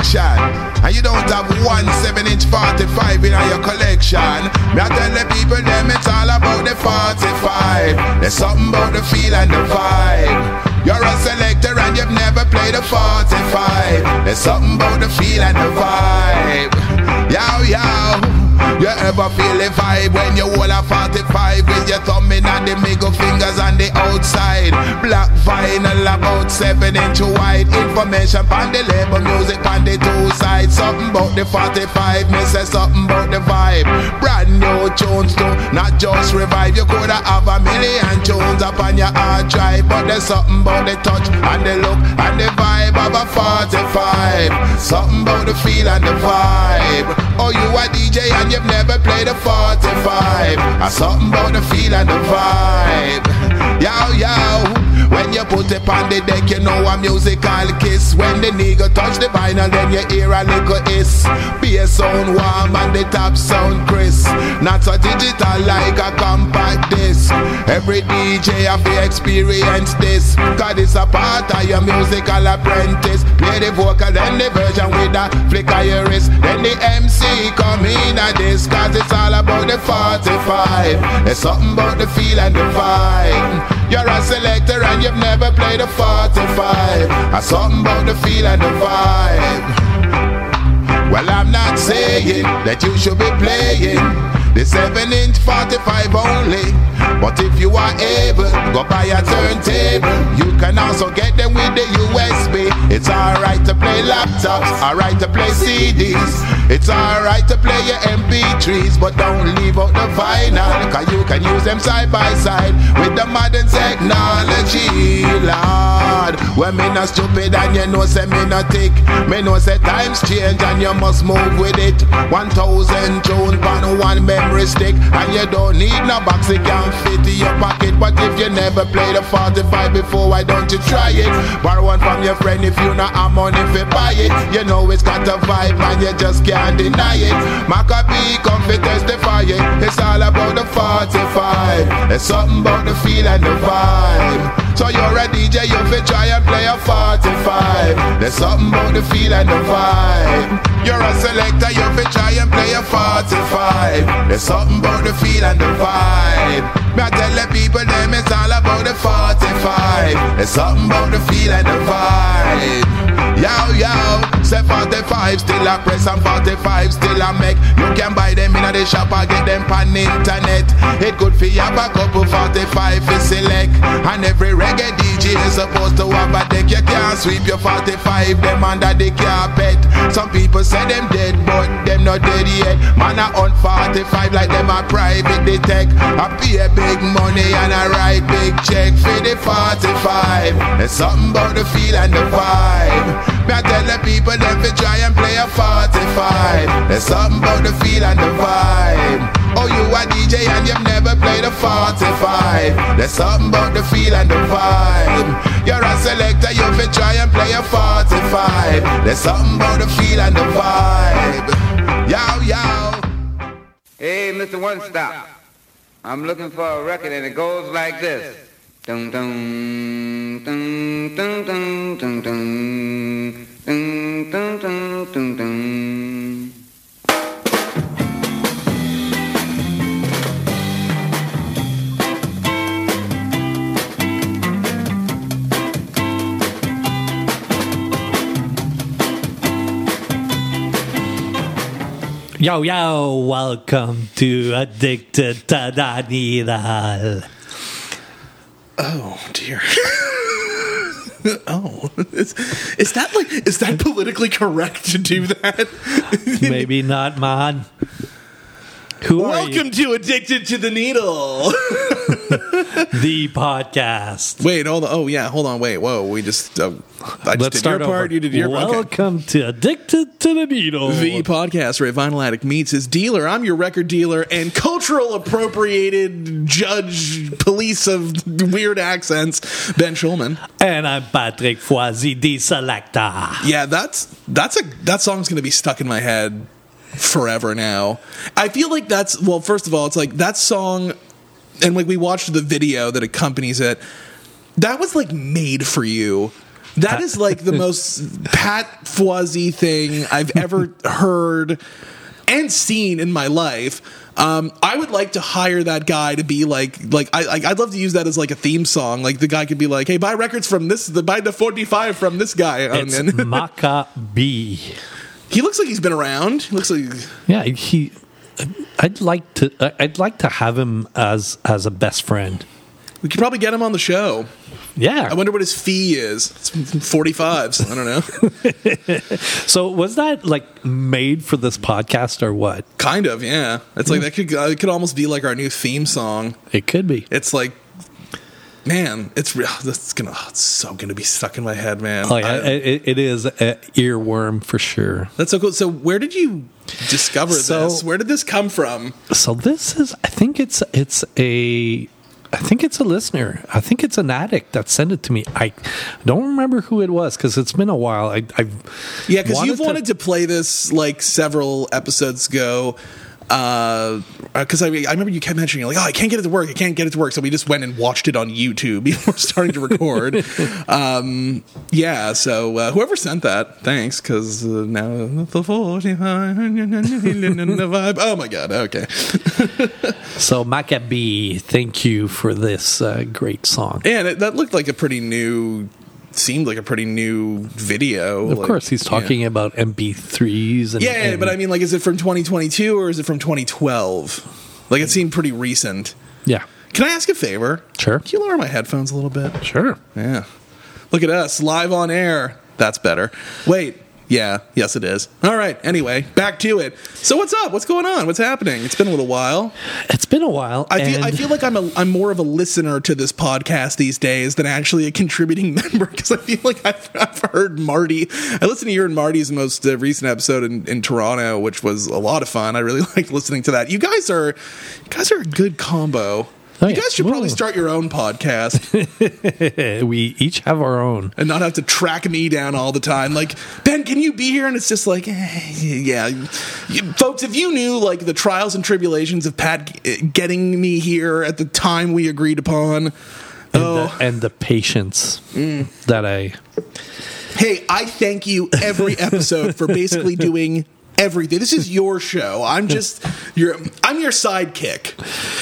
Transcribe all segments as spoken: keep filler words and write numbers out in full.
selection, and you don't have one seven inch forty-five in your collection, me I tell the people them it's all about the forty-five. There's something about the feel and the vibe. You're a selector and you've never played a forty-five. There's something about the feel and the vibe. Yow, yow. You ever feel the vibe when you hold a forty-five with your thumb in and the middle fingers on the outside? Black vinyl about seven inch wide. Information on the label, music on the two sides. Something about the forty-five, me say something about the vibe. Brand new tunes too, not just revive. You coulda have a million tunes up on your hard drive, but there's something about the touch and the look and the vibe of a forty-five. Something about the feel and the vibe. Oh, you a D J and you've never played a forty-five. Or something about the feel and the vibe. Yow, yow. When you put it on the deck, you know a musical kiss. When the nigga touch the vinyl, then you hear a little hiss. Bass sound warm and the top sound crisp. Not so digital like a compact disc. Every D J have to experience this, cause it's a part of your musical apprentice. Play the vocal, then the version with a flick of your wrist. Then the M C come in at this, cause it's all about the forty-five. There's something about the feel and the vibe. You're a selector and you've never played a forty-five. Or something about the feel and the vibe. Well, I'm not saying that you should be playing the seven inch forty-five only, but if you are able, go buy a turntable. You can also get them with the U S B. It's alright to play laptops, alright to play C Ds. It's alright to play your M P threes, but don't leave out the vinyl, cause you can use them side by side with the modern technology, Lord. When me not stupid and you know say me not tick, me know say times change and you must move with it. One thousand tunes on one memory stick, and you don't need no box, it can fit in your pocket. But if you never played a forty-five before, why don't you try it? Borrow one from your friend if you not have money if you buy it. You know it's got a vibe and you just can't deny it. Maccabee come fi testify it. It's all about the forty-five. There's something about the feel and the vibe. So you're a D J, you fi try and play a forty-five. There's something about the feel and the vibe. You're a selector, you fi try and play a forty-five. There's something about the feel and the vibe. Me I tell the people them it's all about the forty-five. There's something about the feel and the vibe. Yow, yow, say forty-five still a press and forty-five still a make. You can buy them in the shop or get them on internet. It good for you have a couple forty-five to select. And every reggae D J is supposed to have a deck. You can't sweep your forty-five them under the carpet. Some people say them dead but them not dead yet. Man a on forty-five like them a private detect. I pay a big money and I write big check for the forty-five. There's something about the feel and the vibe. Me I tell the people them fi try and play a forty-five. There's something about the feel and the vibe. Oh, you a D J and you've never played a forty-five. There's something about the feel and the vibe. You're a selector, you fi try and play a forty-five. There's something about the feel and the vibe. Yow, yow. Hey, Mister One Stop, I'm looking for a record and it goes like this. Dun dun dun dun dun dun dun dun dun dun dun dun. Yo, yo, welcome to Addicted to the Needle. Oh, dear. Oh, is, is that like, is that politically correct to do that? Maybe not, man. Who Welcome to Addicted to the Needle. The podcast. Wait, hold on. Oh, yeah, hold on. Wait, whoa. We just, uh, I just Let's did start your part. over. You did your part. Welcome Okay. to Addicted to the Needle. The podcast where a vinyl addict meets his dealer. I'm your record dealer and cultural appropriated judge, police of weird accents, Ben Schulman. And I'm Patrick Foisy, the selector. Yeah, that's that's a that song's gonna be stuck in my head forever now. I feel like that's, well, first of all, it's like that song, and like we watched the video that accompanies it, that was like made for you. That is like the most Pat Fawzy thing I've ever heard and seen in my life. Um, I would like to hire that guy to be like, like I, I, I'd love to use that as like a theme song. Like the guy could be like, "Hey, buy records from this, the buy the forty-five from this guy." It's And- Maka B. he looks like he's been around. He looks like Yeah, he. I'd like to. I'd like to have him as as a best friend. we could probably get him on the show. Yeah. I wonder what his fee is. It's forty-fives. I don't know. So was that like made for this podcast or what? Kind of, yeah. It's like that could uh, it could almost be like our new theme song. It could be. It's like, man, it's real. That's gonna. Oh, it's so gonna be stuck in my head, man. Oh yeah, I- it, it is an earworm for sure. that's so cool. So, where did you discover So- this? Where did this come from? So this is. I think it's it's a. I think it's a listener. I think it's an addict that sent it to me. I don't remember who it was because it's been a while. I, I've Yeah, because you've to- wanted to play this like several episodes ago. Because I, I remember you kept mentioning like, oh, I can't get it to work. I can't get it to work. So we just went and watched it on YouTube before starting to record. um, yeah. So uh, whoever sent that, thanks. Because uh, now the forty-five the vibe. Oh my god. Okay. So Maccabee, thank you for this uh, great song. And it, that looked like a pretty new. Seemed like a pretty new video. Of like, course, he's talking yeah. about M P threes. And, Yeah, and but I mean, like, is it from twenty twenty-two or is it from twenty twelve? Like, it seemed pretty recent. yeah, Can I ask a favor? Sure. Can you lower my headphones a little bit? sure. Yeah. Look at us, live on air. That's better. Wait. Yeah. Yes, it is. All right. Anyway, back to it. So, what's up? What's going on? What's happening? It's been a little while. It's been a while. I feel. and I feel like I'm a. I'm more of a listener to this podcast these days than actually a contributing member because I feel like I've, I've heard Marty. I listened to your and Marty's most uh, recent episode in, in Toronto, which was a lot of fun. I really liked listening to that. You guys are. You guys are a good combo. Oh, you yeah. guys should probably Whoa. start your own podcast we each have our own. and not have to track me down all the time. Like, Ben, can you be here? And it's just like, eh, yeah. You, folks, if you knew like the trials and tribulations of Pat g- getting me here at the time we agreed upon. And, Oh, the, and the patience that I. hey, I thank you every episode for basically doing everything. This is your show. I'm just your. I'm your sidekick.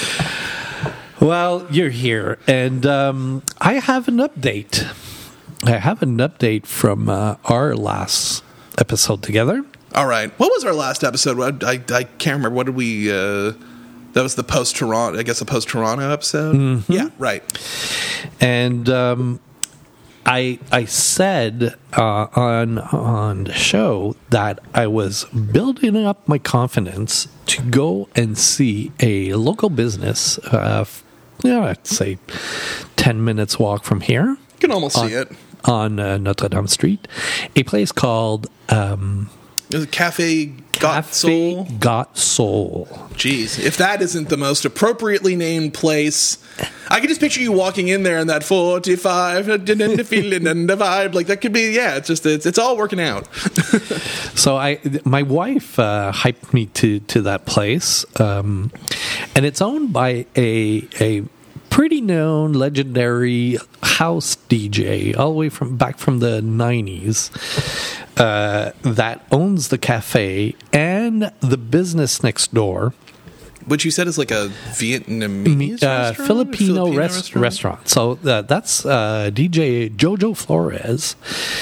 Well, you're here, and um, I have an update. I have an update from uh, our last episode together. All right. What was our last episode? I I, I can't remember. What did we? Uh, that was the post Toronto. I guess the post Toronto episode. Mm-hmm. Yeah. Right. And um, I I said uh, on on the show that I was building up my confidence to go and see a local business. Uh, yeah, I'd say ten minutes walk from here. You can almost on, see it. on uh, Notre Dame Street, a place called um, There's a Cafe Got Cafe Soul. Got Soul. Jeez, if that isn't the most appropriately named place, I can just picture you walking in there and that forty-five and the feeling and the vibe. Like that could be, yeah. It's just it's, it's all working out. So I, my wife uh, hyped me to to that place, um, and it's owned by a a pretty known, legendary house D J, all the way from back from the nineties, uh, that owns the cafe and the business next door. Which you said is like a Vietnamese Uh, restaurant? Filipino, Filipino res- restaurant. So uh, that's uh, D J Jojo Flores,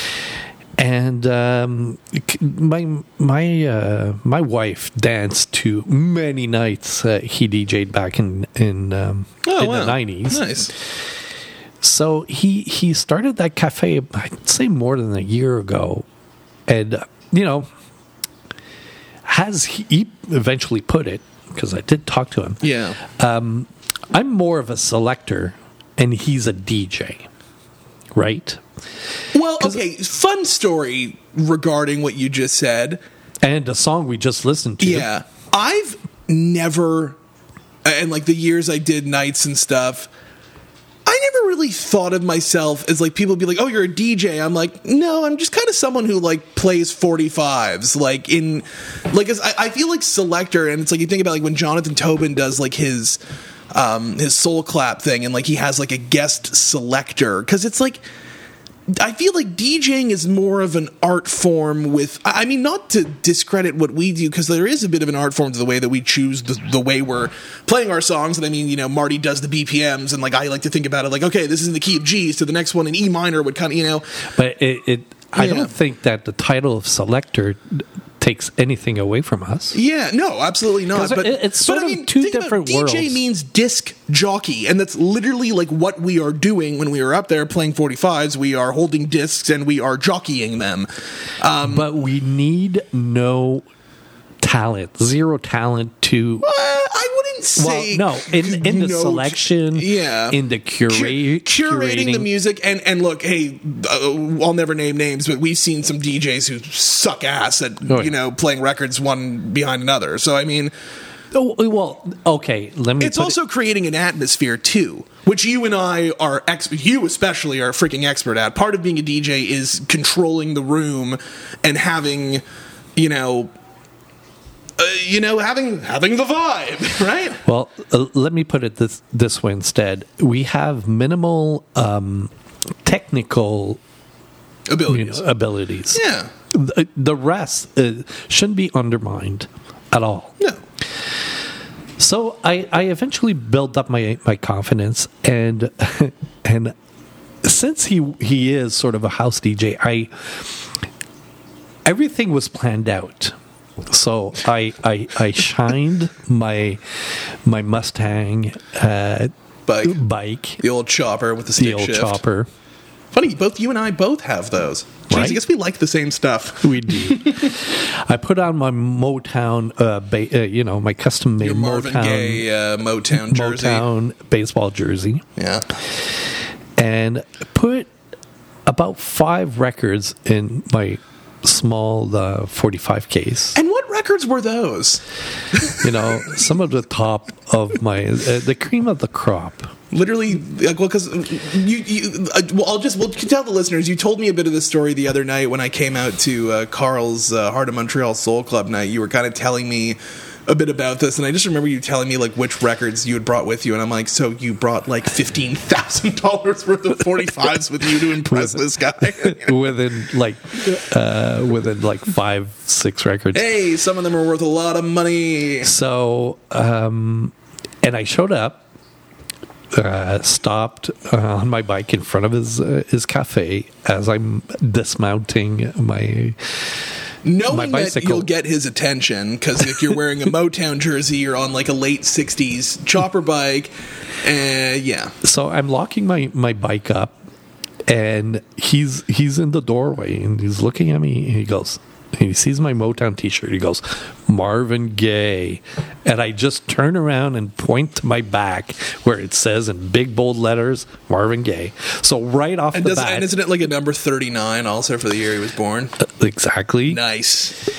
and um, c- my my uh, my wife danced to many nights uh, he D J'd back in in, um, Oh, in wow. the nineties. Nice. So he he started that cafe, I'd say more than a year ago, and uh, you know, as he eventually put it, because I did talk to him. Yeah. Um, I'm more of a selector, and he's a D J, right? Well, okay. Fun story regarding what you just said. And the song we just listened to. Yeah. I've never, and like the years I did nights and stuff, I never really thought of myself as like people be like, oh, you're a D J. I'm like, no, I'm just kind of someone who like plays forty-fives. Like in, like, as, I, I feel like selector, and it's like you think about like when Jonathan Tobin does like his, um, his soul clap thing, and like he has like a guest selector, because it's like, I feel like DJing is more of an art form with, I mean, not to discredit what we do, because there is a bit of an art form to the way that we choose the, the way we're playing our songs. And I mean, you know, Marty does the B P Ms, and like, I like to think about it like, okay, this is in the key of G, so the next one in E minor would kind of, you know. But it, it I Yeah. don't think that the title of selector takes anything away from us. Yeah, no, absolutely not. 'Cause But it- it's sort but, I of mean, two think about different D J worlds. means disc jockey, and that's literally like what we are doing when we are up there playing forty-fives. We are holding discs and we are jockeying them. Um, But we need no talent, zero talent to. uh, I wouldn't say Well, no, in in the no- selection, yeah, in the Cur- curate, curating the music, and and look, hey, uh, I'll never name names, but we've seen some D Js who suck ass at Oh, yeah. you know playing records one behind another. So I mean, Oh, well, okay. Let me. it's put also creating an atmosphere too, which you and I are ex- you especially are freaking expert at. Part of being a D J is controlling the room and having, you know. Uh, you know, having having the vibe, right? It, well, uh, let me put it this this way instead. We have minimal um, technical you Abilities. know, abilities. Yeah. The, the rest uh, shouldn't be undermined at all. No. So I, I eventually built up my my confidence, and and since he he is sort of a house D J, I everything was planned out. So I I, I shined my my Mustang uh, Bike. bike, The old chopper with the the stick old shift. chopper. Funny, both you and I both have those. Jeez, Right? I guess we like the same stuff. We do. I put on my Motown, uh, ba- uh, you know, my custom made Your Marvin Motown Gaye uh, Motown jersey. Motown baseball jersey. Yeah. And put about five records in my small uh, forty-five case. And what records were those? You know, some of the top of my uh, the cream of the crop. Literally, like, well, because you, you uh, well, I'll just, we'll tell the listeners, you told me a bit of the story the other night when I came out to uh, Carl's uh, Heart of Montreal Soul Club night. You were kind of telling me a bit about this, and I just remember you telling me, like, which records you had brought with you, and I'm like, so you brought, like, fifteen thousand dollars worth of forty-fives with you to impress this guy? within like uh, within like five, six records. Hey, some of them are worth a lot of money. So, um, and I showed up, uh, stopped uh, on my bike in front of his uh, his cafe as I'm dismounting my. Knowing My that bicycle. you'll get his attention, because if you're wearing a Motown jersey, you're on like a late sixties chopper bike, and yeah. So I'm locking my, my bike up, and he's he's in the doorway, and he's looking at me, and he goes, he sees my Motown T-shirt. He goes, Marvin Gaye, and I just turn around and point to my back where it says in big bold letters, Marvin Gaye. So right off And, the does, bat, and isn't it like a number thirty-nine also for the year he was born? exactly. Nice.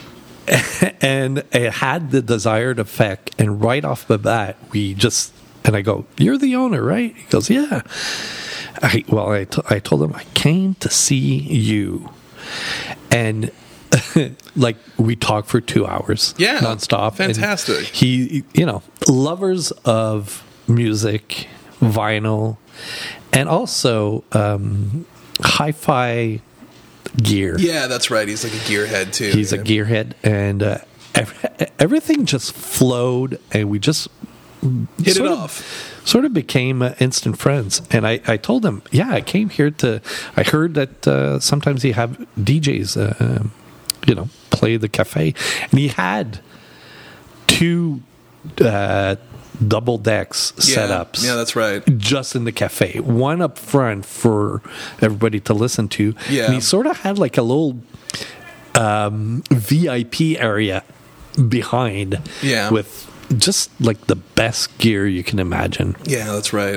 And it had the desired effect. And right off the bat, we just, and I go, you're the owner, right? He goes, yeah. I, well, I, t- I told him, I came to see you. And like we talked for two hours. Yeah. Nonstop. And Fantastic. he, you know, lovers of music, vinyl, and also um, hi-fi gear. Yeah, that's right. He's like a gearhead too. He's yeah. a gearhead, and uh, ev- everything just flowed, and we just Hit sort it of, off. Sort of became uh, instant friends. And I, I told him, yeah, I came here to. I heard that uh, sometimes you have D Js, uh, um, you know, play the cafe, and he had two uh, double decks Yeah. setups. Yeah, that's right. Just in the cafe, one up front for everybody to listen to. Yeah. And he sort of had like a little um, V I P area behind. Yeah. With just like the best gear you can imagine. Yeah, that's right.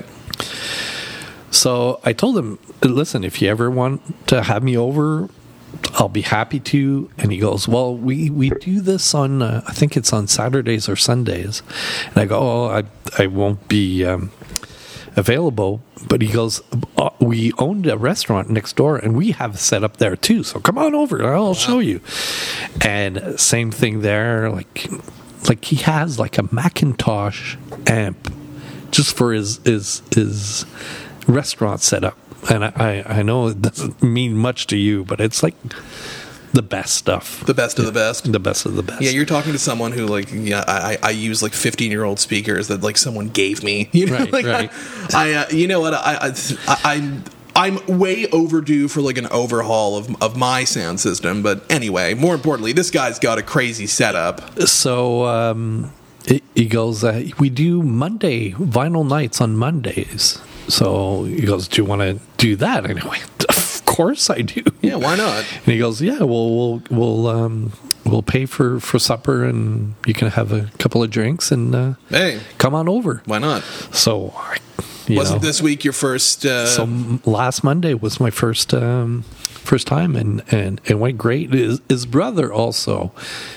So I told him, listen, if you ever want to have me over, I'll be happy to. And he goes, well, we, we do this on, uh, I think it's on Saturdays or Sundays. And I go, oh, I, I won't be um, available. But he goes, uh, we owned a restaurant next door and we have set up there too. So come on over, I'll show you. And same thing there. Like, like he has like a Macintosh amp just for his, his, his restaurant setup. and I, I know it doesn't mean much to you, but it's like the best stuff. The best of the best. The best of the best. Yeah, you're talking to someone who, like, yeah, I, I use like fifteen year old speakers that like someone gave me. You know, Right, like, right. I, I uh, you know what, I, I, I'm. I'm way overdue for like an overhaul of of my sound system, but anyway, more importantly, this guy's got a crazy setup. So um, he he goes, uh, we do Monday vinyl nights on Mondays. So he goes, do you want to do that? And I went, of course I do. Yeah, why not? And he goes, yeah, well, we'll we'll um, we'll pay for, for supper, and you can have a couple of drinks, and uh, Hey, come on over. why not? So, I- you Wasn't know, this week your first? Uh, so m- last Monday was my first um, first time, and, and it went great. His, his brother also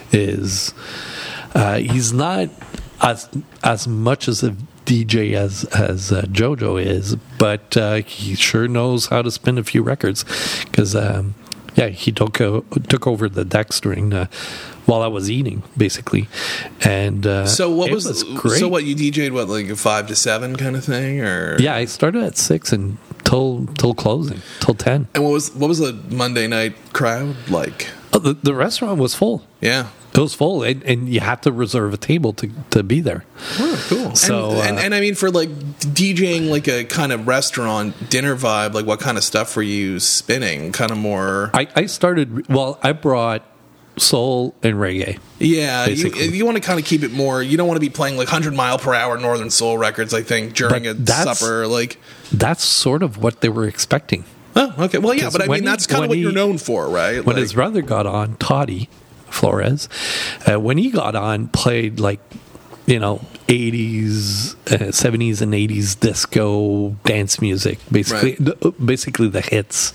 is uh, he's not as as much as a D J as as uh, JoJo is, but uh, he sure knows how to spin a few records because um, yeah, he took uh, took over the decks during uh, while I was eating, basically, and uh, so what it was, was great. so what you D J'd what like a five to seven kind of thing or Yeah, I started at six and till till closing till ten. And what was what was the Monday night crowd like? Oh, the, the restaurant was full. Yeah. It was full, and, and you had to reserve a table to, to be there. Oh, cool. So, and, and, uh, and I mean, for like DJing like a kind of restaurant dinner vibe, like what kind of stuff were you spinning? Kind of more. I, I started, well, I brought soul and reggae. Yeah, you, basically. you want to kind of keep it more. You don't want to be playing like one hundred mile per hour Northern Soul records, I think, during But a that's- supper. Like, That's sort of what they were expecting. oh, okay. Well, yeah, 'Cause but I when mean, he- that's kind of when what he- you're known for, right? When Like, his brother got on, Toddy Flores, uh, when he got on, played like, you know, eighties, uh, seventies and eighties disco dance music, basically, Right. the, basically the hits,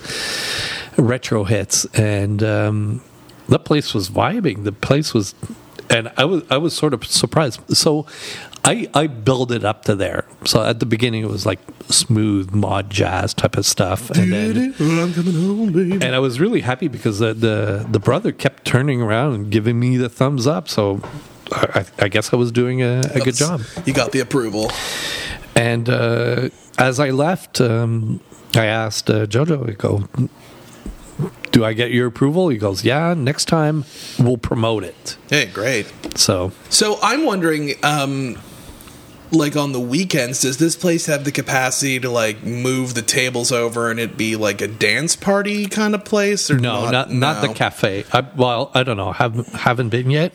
retro hits. And um, the place was vibing. The place was, and I was, I was sort of surprised. So I, I build it up to there. So at the beginning, it was like smooth mod jazz type of stuff. And then, I'm coming home, baby. and I was really happy because the, the, the brother kept turning around and giving me the thumbs up. So I, I guess I was doing a, a good job. You got the approval. And uh, as I left, um, I asked uh, JoJo, I go, do I get your approval? He goes, yeah, next time we'll promote it. Hey, great. So So I'm wondering, um, like on the weekends, does this place have the capacity to like move the tables over and it be like a dance party kind of place? Or no, not not no? the cafe. I, well, I don't know. Haven't haven't been yet.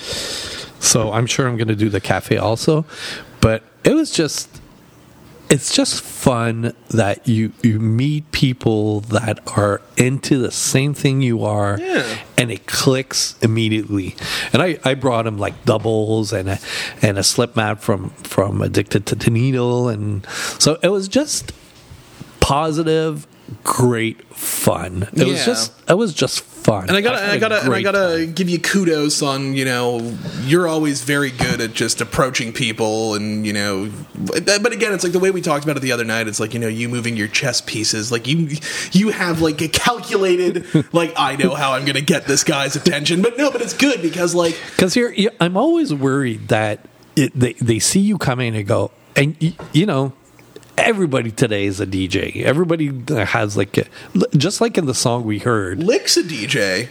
So I'm sure I'm going to do the cafe also. But it was just, it's just fun that you you meet people that are into the same thing you are, Yeah. and it clicks immediately. And I, I brought him like doubles and a and a slip mat from from Addicted to the Needle, and so it was just positive, great fun. It was Yeah. just it was just fun. And I gotta, had I a gotta, and I great gotta time. give you kudos on, you know, you're always very good at just approaching people, and you know, but, but again, it's like the way we talked about it the other night. It's like, you know, you moving your chess pieces, like you, you have like a calculated, like I know how I'm gonna get this guy's attention, but no, but it's good because like, Because you're, you're, I'm always worried that it, they they see you coming and go, and y- you know, everybody today is a D J. Everybody has like, a, just like in the song we heard, Lick's a D J.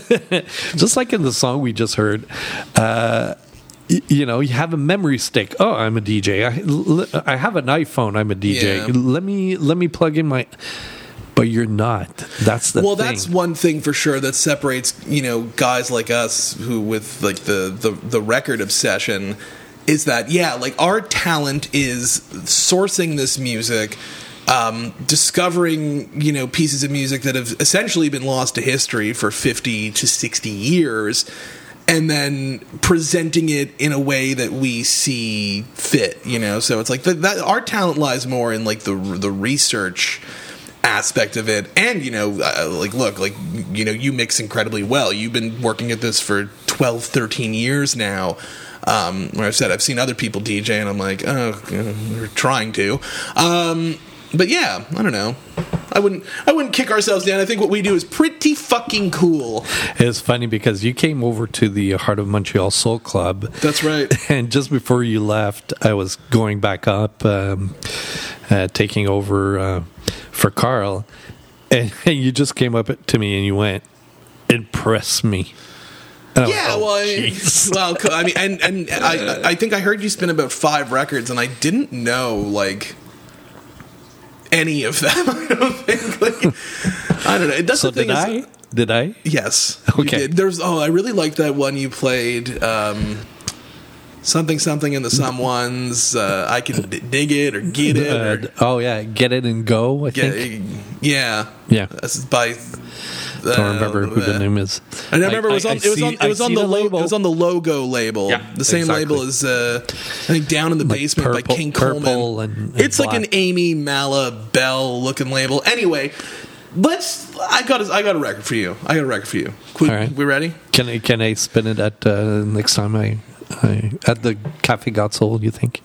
just like in the song we just heard. Uh, y- you know, you have a memory stick. Oh, I'm a D J. I, l- I have an iPhone. I'm a D J. Yeah. Let me let me plug in my. But you're not. That's the Well, thing. that's one thing for sure that separates, you know, guys like us who with like the, the, the record obsession is that, yeah, like our talent is sourcing this music, um, discovering, you know, pieces of music that have essentially been lost to history for fifty to sixty years, and then presenting it in a way that we see fit, you know? So it's like the, that our talent lies more in like the the research aspect of it, and you know, uh, like look, like you know, you mix incredibly well. You've been working at this for twelve, thirteen years now. Um, where I've said I've seen other people D J, and I'm like, oh, you know, we're trying to. Um, but yeah, I don't know. I wouldn't. I wouldn't kick ourselves down. I think what we do is pretty fucking cool. It's funny because you came over to the Heart of Montreal Soul Club. That's right. And just before you left, I was going back up, um, uh, taking over uh, for Carl, and, and you just came up to me and you went, "Impress me." And I Yeah, went, oh, well, I mean, jeez. well, co- I mean, and and I I think I heard you spin about five records, and I didn't know like any of them. I don't think. Like, I don't know. That's So the thing did is, I? Did I? yes, you Okay. did. There's oh, I really liked that one you played. Um, something something in the someones. Uh, I can d- dig it or get it. Or, Uh, oh yeah, Get It and Go. I yeah, think. yeah, Yeah. This is by. I don't remember who the name is. And I remember it was I- on I it was see- on it I was on see the, the lo- label. it was on the logo label. Yeah, the same exactly. label as uh, I think Down in the Like Basement by purple- King purple Coleman. and- and it's like an black. Amy Mala Bell looking label. Anyway, let's. I got a, I got a record for you. I got a record for you. We, All right. we ready? Can I can I spin it at uh, next time I, I at the Cafe Gotzol? You think?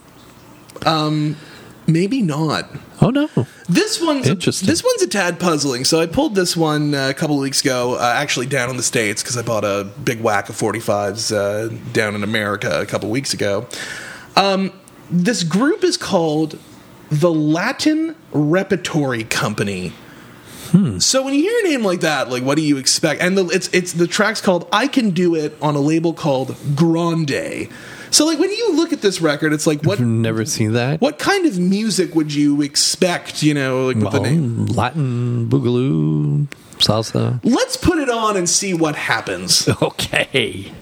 Maybe not. Oh no. This one's Interesting. this one's a tad puzzling. So I pulled this one uh, a couple of weeks ago, uh, actually down in the States, because I bought a big whack of forty-fives uh, down in America a couple of weeks ago. Um, this group is called the Latin Repertory Company. So when you hear a name like that, like what do you expect? And the, it's it's the track's called "I Can Do It" on a label called Grande. So like when you look at this record, it's like what I've never seen that. what kind of music would you expect? You know, like with the Well, name. Latin boogaloo salsa. Let's put it on and see what happens. Okay.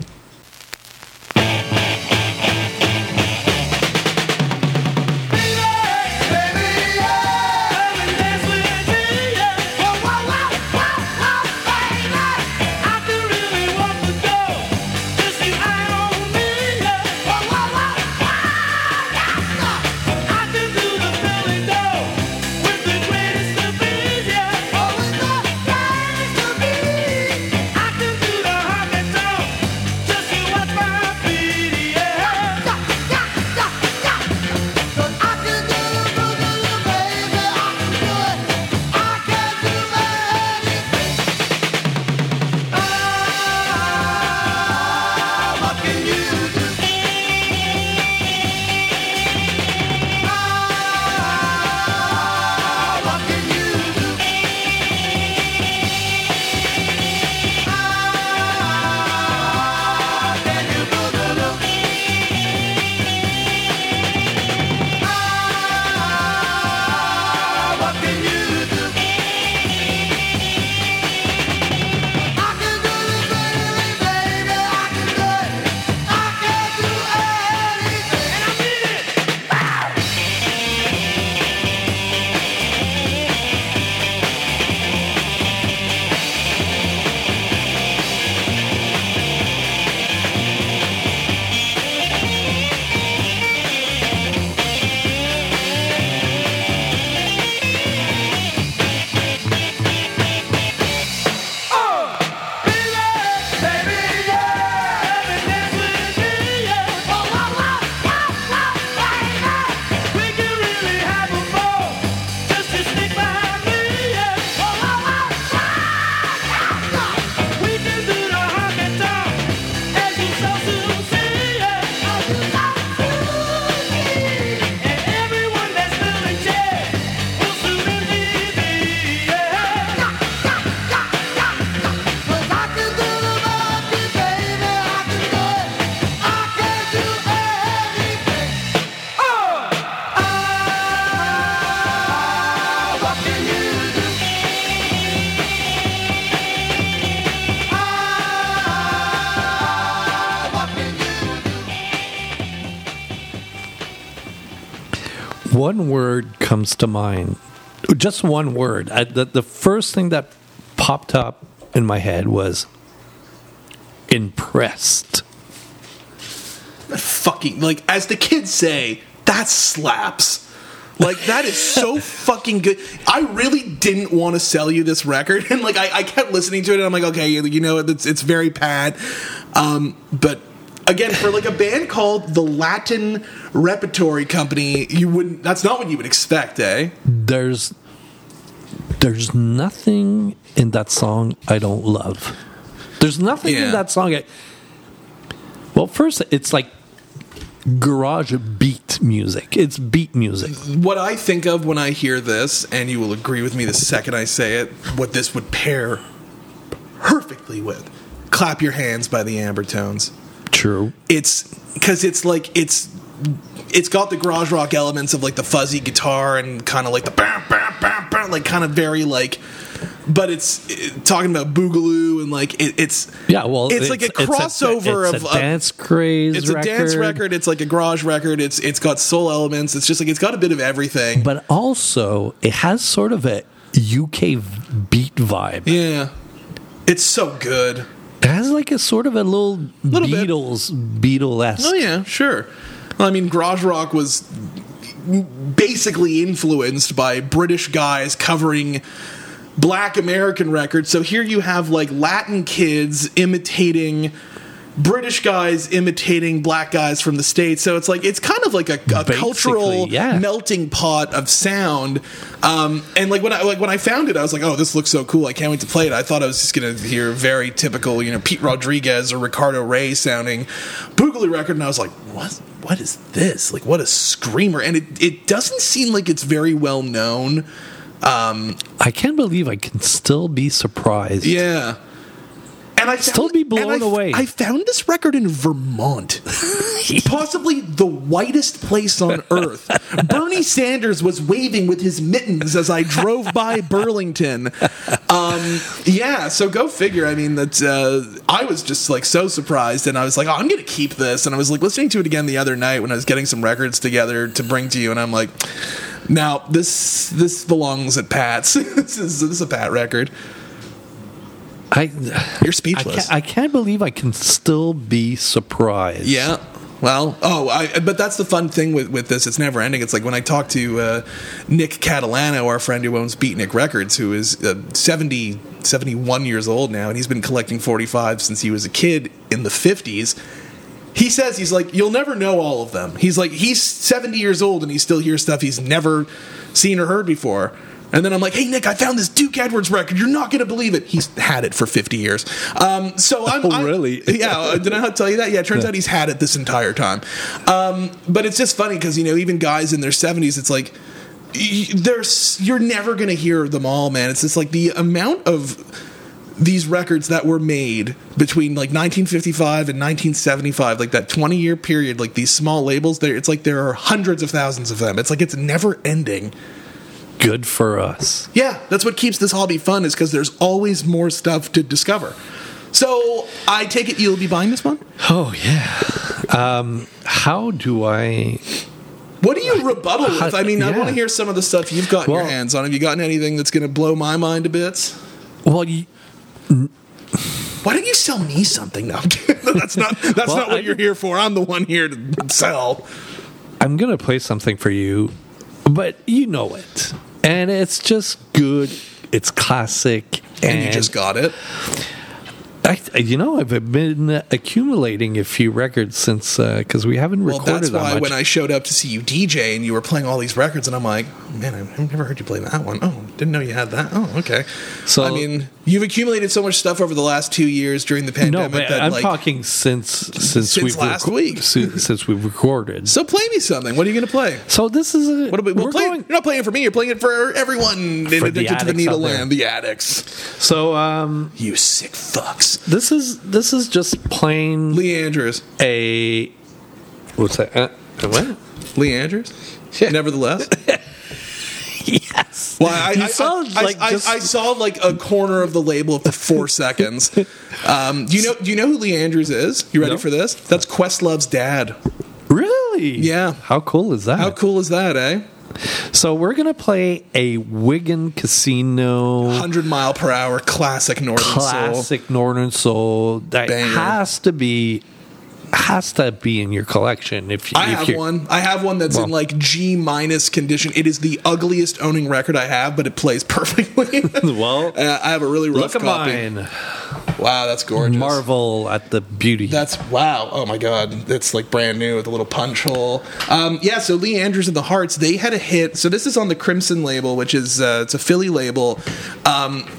One word comes to mind. Just one word. I, the, the first thing that popped up in my head was impressed. Fucking like as the kids say, that slaps. Like that is so fucking good. I really didn't want to sell you this record, and like I, I kept listening to it, and I'm like, okay, you know, it's it's very bad. Um, but again, for like a band called the Latin Repertory Company, you wouldn't. That's not what you would expect, eh? There's there's nothing in that song I don't love. There's nothing Yeah. in that song. I, well, first it's like garage beat music. It's beat music. What I think of when I hear this, and you will agree with me the second I say it, what this would pair perfectly with, Clap Your Hands by the Ambertones. True. It's because it's like it's it's got the garage rock elements of like the fuzzy guitar and kind of like the bam bam bam bam, like kind of very like, but it's it, talking about boogaloo and like it, it's Yeah, well, it's, it's like a crossover it's a, it's of a dance craze. It's record. a dance record. It's like a garage record. It's it's got soul elements. It's just like it's got a bit of everything. But also, it has sort of a U K beat vibe. Yeah, it's so good. It has like a sort of a little, Little bit. Beatles, Beatlesque. Oh yeah, sure. Well, I mean, garage rock was basically influenced by British guys covering black American records. So here you have like Latin kids imitating British guys imitating black guys from the States. So it's like it's kind of like a, a cultural yeah. melting pot of sound. Um, and like when I like when I found it, I was like, oh, this looks so cool. I can't wait to play it. I thought I was just gonna hear very typical, you know, Pete Rodriguez or Ricardo Rey sounding boogaloo record, and I was like, what what is this? Like what a screamer. And it, it doesn't seem like it's very well known. Um, I can't believe I can still be surprised. yeah. And I Still found, be blown and I, away. I found this record in Vermont, possibly the whitest place on earth. Bernie Sanders was waving with his mittens as I drove by Burlington. Um, yeah, so go figure. I mean, that uh, I was just like so surprised, and I was like, "Oh, I'm going to keep this." And I was like listening to it again the other night when I was getting some records together to bring to you, and I'm like, "Now this this belongs at Pat's. this is this is a Pat record." I, You're speechless. I can't, I can't believe I can still be surprised. Yeah. Well, oh, I, but that's the fun thing with, with this. It's never ending. It's like when I talk to uh, Nick Catalano, our friend who owns Beatnik Records, who is uh, seventy, seventy-one years old now, and he's been collecting forty-five since he was a kid in the fifties. He says, he's like, you'll never know all of them. He's like, he's seventy years old and he still hears stuff he's never seen or heard before. And then I'm like, hey, Nick, I found this Duke Edwards record. You're not going to believe it. He's had it for fifty years. Um, so I'm, Oh, I'm really? Yeah. Did I not tell you that? Yeah, it turns out he's had it this entire time. Um, but it's just funny because, you know, even guys in their seventies, it's like, y- there's, you're never going to hear them all, man. It's just like the amount of these records that were made between like nineteen fifty-five and nineteen seventy-five, like that twenty year period, like these small labels there, it's like there are hundreds of thousands of them. It's like it's never ending. Good for us. Yeah, that's what keeps this hobby fun, is because there's always more stuff to discover. So I take it you'll be buying this one? Oh, yeah. Um, how do I... What do you rebuttal with? I mean, I Yeah. want to hear some of the stuff you've got in Well- your hands on. Have you gotten anything that's going to blow my mind a bit? Well, you, Why don't you sell me something? No, that's not that's Well, not what I- you're here for. I'm the one here to sell. I'm going to play something for you, but you know it. And it's just good. It's classic. And, And, you just got it. I, you know, I've been accumulating a few records since, because we haven't Well, recorded that's that why much. when I showed up to see you D J and you were playing all these records, and I'm like, oh, man, I've never heard you play that one. Oh, didn't know you had that. Oh, okay. So- I mean, you've accumulated so much stuff over the last two years during the no, pandemic but that I'm like. talking since since, Since we've last week. since, since we've recorded. So play me something. What are you going to play? So this is a, What are we, we're we're playing, going. You're not playing it for me. You're playing it for everyone in For the addition to the addicts Needle out there. Land, the addicts. So um, You sick fucks. this is this is just plain Lee Andrews. a what's that? Uh, what? Lee Andrews? Yeah. Nevertheless. Yes. Well, I, You I, saw, I, like, I, just- I saw like a corner of the label for four seconds. Um, do you know? Do you know who Lee Andrews is? You ready No. for this? That's Questlove's dad. Really? Yeah. How cool is that? How cool is that, eh? So we're gonna play a Wigan Casino Hundred mile per hour classic Northern Soul. classic Northern Soul that Banger. has to be has to be in your collection. If you, I if have you're- one. I have one that's in Well- like G minus condition. It is the ugliest owning record I have, but it plays perfectly. Well, Uh, I have a really rough look at copy. mine. Wow, that's gorgeous. Marvel at the beauty. That's wow. Oh my god. It's like brand new with a little punch hole. Um, yeah, so Lee Andrews and the Hearts, they had a hit. So this is on the Crimson label, which is uh, it's a Philly label. Um,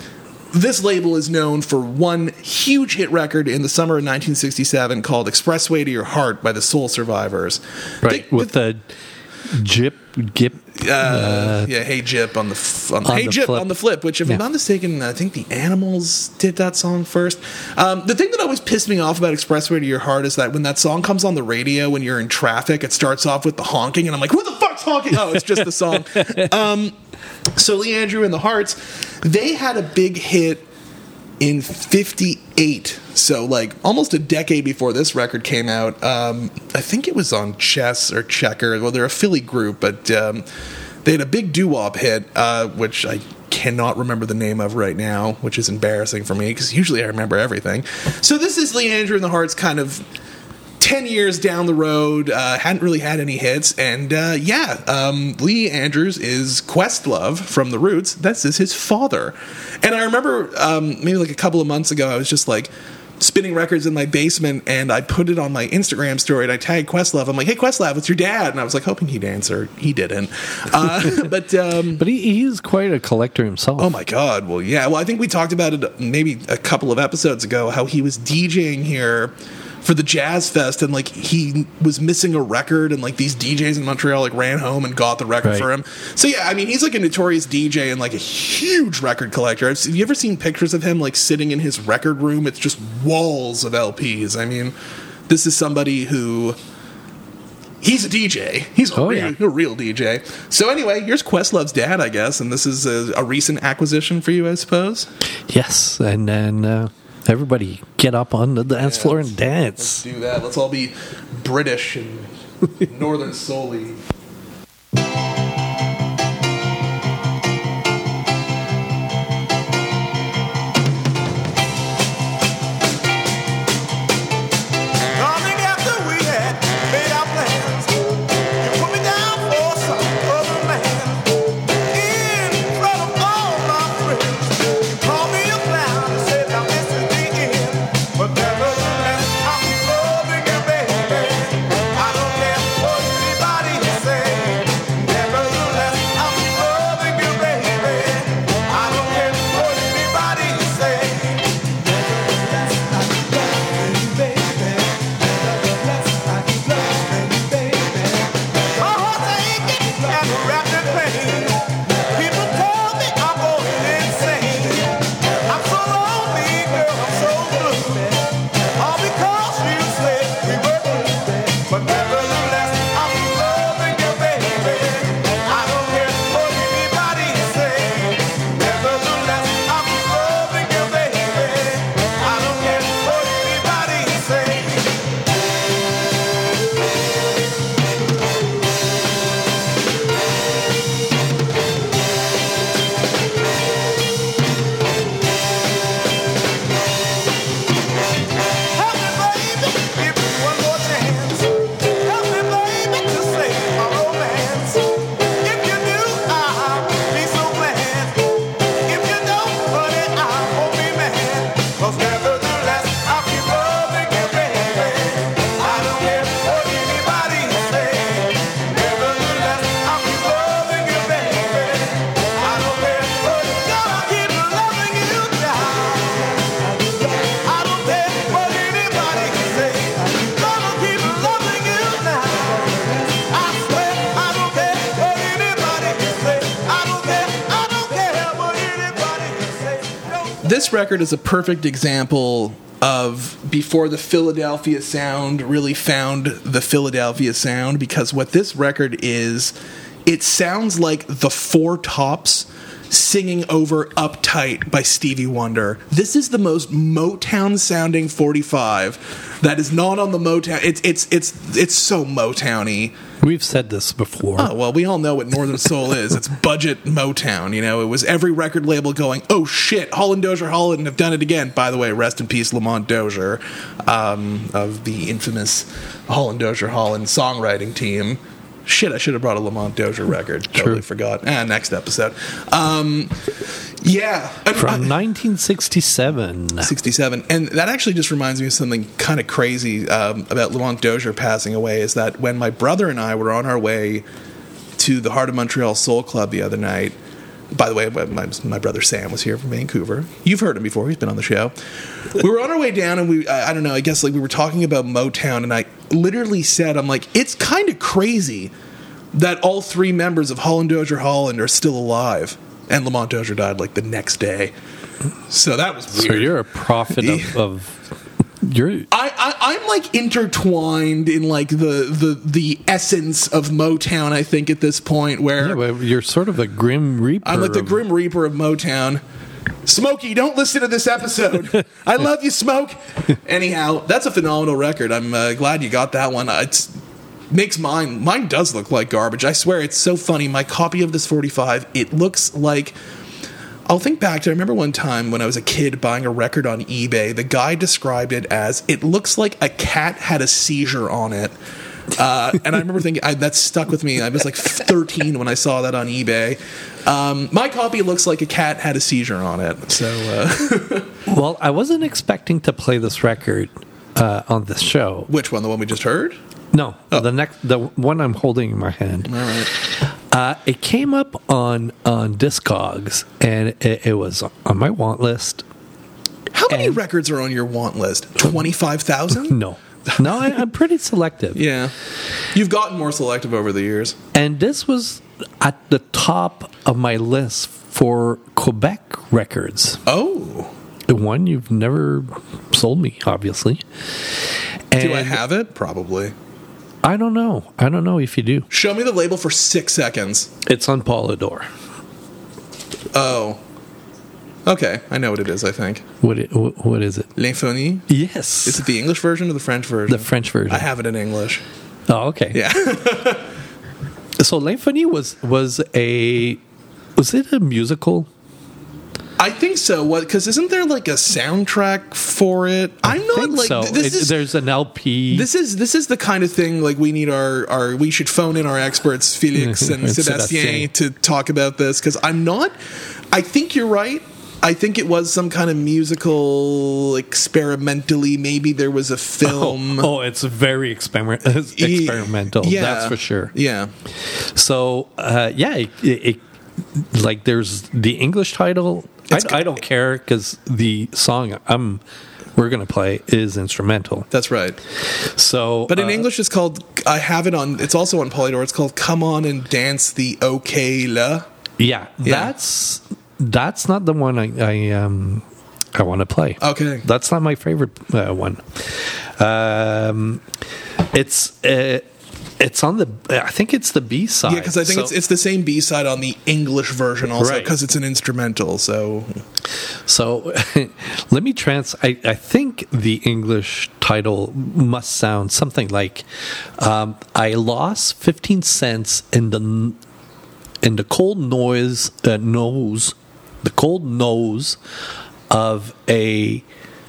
this label is known for one huge hit record in the summer of nineteen sixty-seven called Expressway to Your Heart by the Soul Survivors. Right, They- with the Jip, Gip. Uh, Uh, yeah, Hey Jip on the f- on, on Hey the Jip flip. on the flip, which if Yeah. I'm not mistaken, I think the Animals did that song first. Um, the thing that always pissed me off about Expressway to Your Heart is that when that song comes on the radio when you're in traffic, it starts off with the honking, and I'm like, who the fuck's honking? Oh, it's just the song. um, so Lee Andrew and the Hearts, they had a big hit in fifty-eight, so like almost a decade before this record came out. um, I think it was on Chess or Checker. Well, they're a Philly group, but um, they had a big doo-wop hit, uh, which I cannot remember the name of right now, which is embarrassing for me because usually I remember everything. So this is Lee Andrew and the Hearts kind of ten years down the road, uh, hadn't really had any hits, and uh, yeah, um, Lee Andrews is Questlove from The Roots. This is his father. And I remember um, maybe like a couple of months ago, I was just like spinning records in my basement, and I put it on my Instagram story, and I tagged Questlove. I'm like, hey, Questlove, it's your dad. And I was like hoping he'd answer. He didn't. Uh, but... Um, But he, he's quite a collector himself. Oh my God! Well, yeah. Well, I think we talked about it maybe a couple of episodes ago. How he was DJing here for the Jazz Fest, and like he was missing a record, and like these D Js in Montreal like ran home and got the record Right. for him. So yeah, I mean, he's like a notorious D J and like a huge record collector. Have you ever seen pictures of him like sitting in his record room? It's just walls of L Ps. I mean, this is somebody who. He's a D J. He's a, Oh, real, yeah. a real D J. So anyway, here's Questlove's dad, I guess, and this is a, a recent acquisition for you, I suppose. Yes, and then uh, everybody get up on the dance floor and Let's dance. do that. Let's all be British and Northern Soul-y. Coming after we had made our plans, you put me down for some other man. In front of all my friends, you called me a clown and said, now this is the end. But nevertheless, I'm loving you, baby. I don't care what anybody says. Nevertheless, I'm loving you, baby. I don't care what anybody says. My heart's aching and wrapped in pain. People tell me I'm going insane. I'm so lonely, girl, I'm so blue. All because you said we were through. But nevertheless, I'm loving you, baby. I don't care what anybody says. Nevertheless, I'm loving you, baby. I don't care what anybody says. Help me, baby, give me one more chance. Help me, baby, to save my romance. If you do, I'll be so glad. If you don't, honey, I won't be mad. 'Cause nevertheless, I'll keep loving you, baby. I don't care what anybody says. Nevertheless, I'll keep loving you, baby. I don't care what gonna keep loving you, child. I don't care what anybody can say. Gonna keep loving you now. I swear I don't care what anybody can say. I don't care. I don't care what anybody can say. No. This record is a perfect example of before the Philadelphia sound really found the Philadelphia sound, because what this record is, it sounds like the Four Tops singing over Uptight by Stevie Wonder. This is the most Motown sounding forty-five that is not on the Motown. It's it's it's it's so Motowny. We've said this before. Oh, well, we all know what Northern Soul is. It's budget Motown. You know, it was every record label going, oh shit, Holland Dozier Holland have done it again. By the way, rest in peace, Lamont Dozier, um, of the infamous Holland Dozier Holland songwriting team. Shit, I should have brought a Lamont Dozier record. Totally True. forgot. Ah, next episode. Um, yeah. And I- From nineteen sixty-seven. sixty-seven. And that actually just reminds me of something kind of crazy um, about Lamont Dozier passing away, is that when my brother and I were on our way to the Heart of Montreal Soul Club the other night, by the way, my, my brother Sam was here from Vancouver. You've heard him before. He's been on the show. We were on our way down, and we, I, I don't know, I guess like we were talking about Motown, and I literally said, I'm like, it's kind of crazy that all three members of Holland Dozier Holland are still alive. And Lamont Dozier died like the next day. So that was weird. So you're a prophet of... of You're, I, I I'm like intertwined in like the, the the essence of Motown. I think at this point where yeah, but you're sort of a Grim Reaper. I'm like the of- Grim Reaper of Motown. Smokey, don't listen to this episode. I love you, Smoke. Anyhow, that's a phenomenal record. I'm uh, glad you got that one. It's makes mine. Mine does look like garbage. I swear, it's so funny. My copy of this forty-five, it looks like. I'll think back to, I remember one time when I was a kid buying a record on eBay, the guy described it as, it looks like a cat had a seizure on it. Uh, and I remember thinking, I, that stuck with me. I was like thirteen when I saw that on eBay. Um, my copy looks like a cat had a seizure on it. So, uh, Well, I wasn't expecting to play this record uh, on this show. which one? The one we just heard? No, the next, the one I'm holding in my hand. All right. Uh, it came up on on Discogs, and it, it was on my want list. How many And- records are on your want list? twenty-five thousand? No, no, I, I'm pretty selective. Yeah. You've gotten more selective over the years. And this was at the top of my list for Quebec records. Oh. The one you've never sold me, obviously. And Do I have it? Probably. I don't know. I don't know if you do. Show me the label for six seconds. It's on Polydor. Oh. Okay, I know what it is, I think. What? It, what, what is it? L'Infonie? Yes, Is it the English version or the French version? the French version. I have it in English. Oh, okay. Yeah. So L'Infonie was was a was it a musical? I think so. What? Because isn't there like a soundtrack for it? I'm not think like so. this It- is there's an L P. this is this is the kind of thing like we need our our we should phone in our experts Felix and Sebastien Sebastien. to talk about this because I'm not. I think you're right. I think it was some kind of musical, experimentally. Maybe there was a film. Oh, oh, it's very experiment, experimental. Yeah. That's for sure. Yeah. So uh, yeah, it, it, it, like there's the English title. I, It's- I don't care because the song I'm we're gonna play is instrumental. That's right. So, But in uh, English, it's called. I have it on. It's also on Polydor. It's called "Come On and Dance the OK La." yeah, Yeah. that's that's not the one I I um I want to play. Okay. That's not my favorite uh, one. Um, it's uh, it's on the. I think it's the B side. Yeah, because I think So- it's it's the same B side on the English version also Right. because it's an instrumental. So So let me trans. I, I think the English title must sound something like um, I lost fifteen cents in the in the cold noise uh, nose the cold nose of a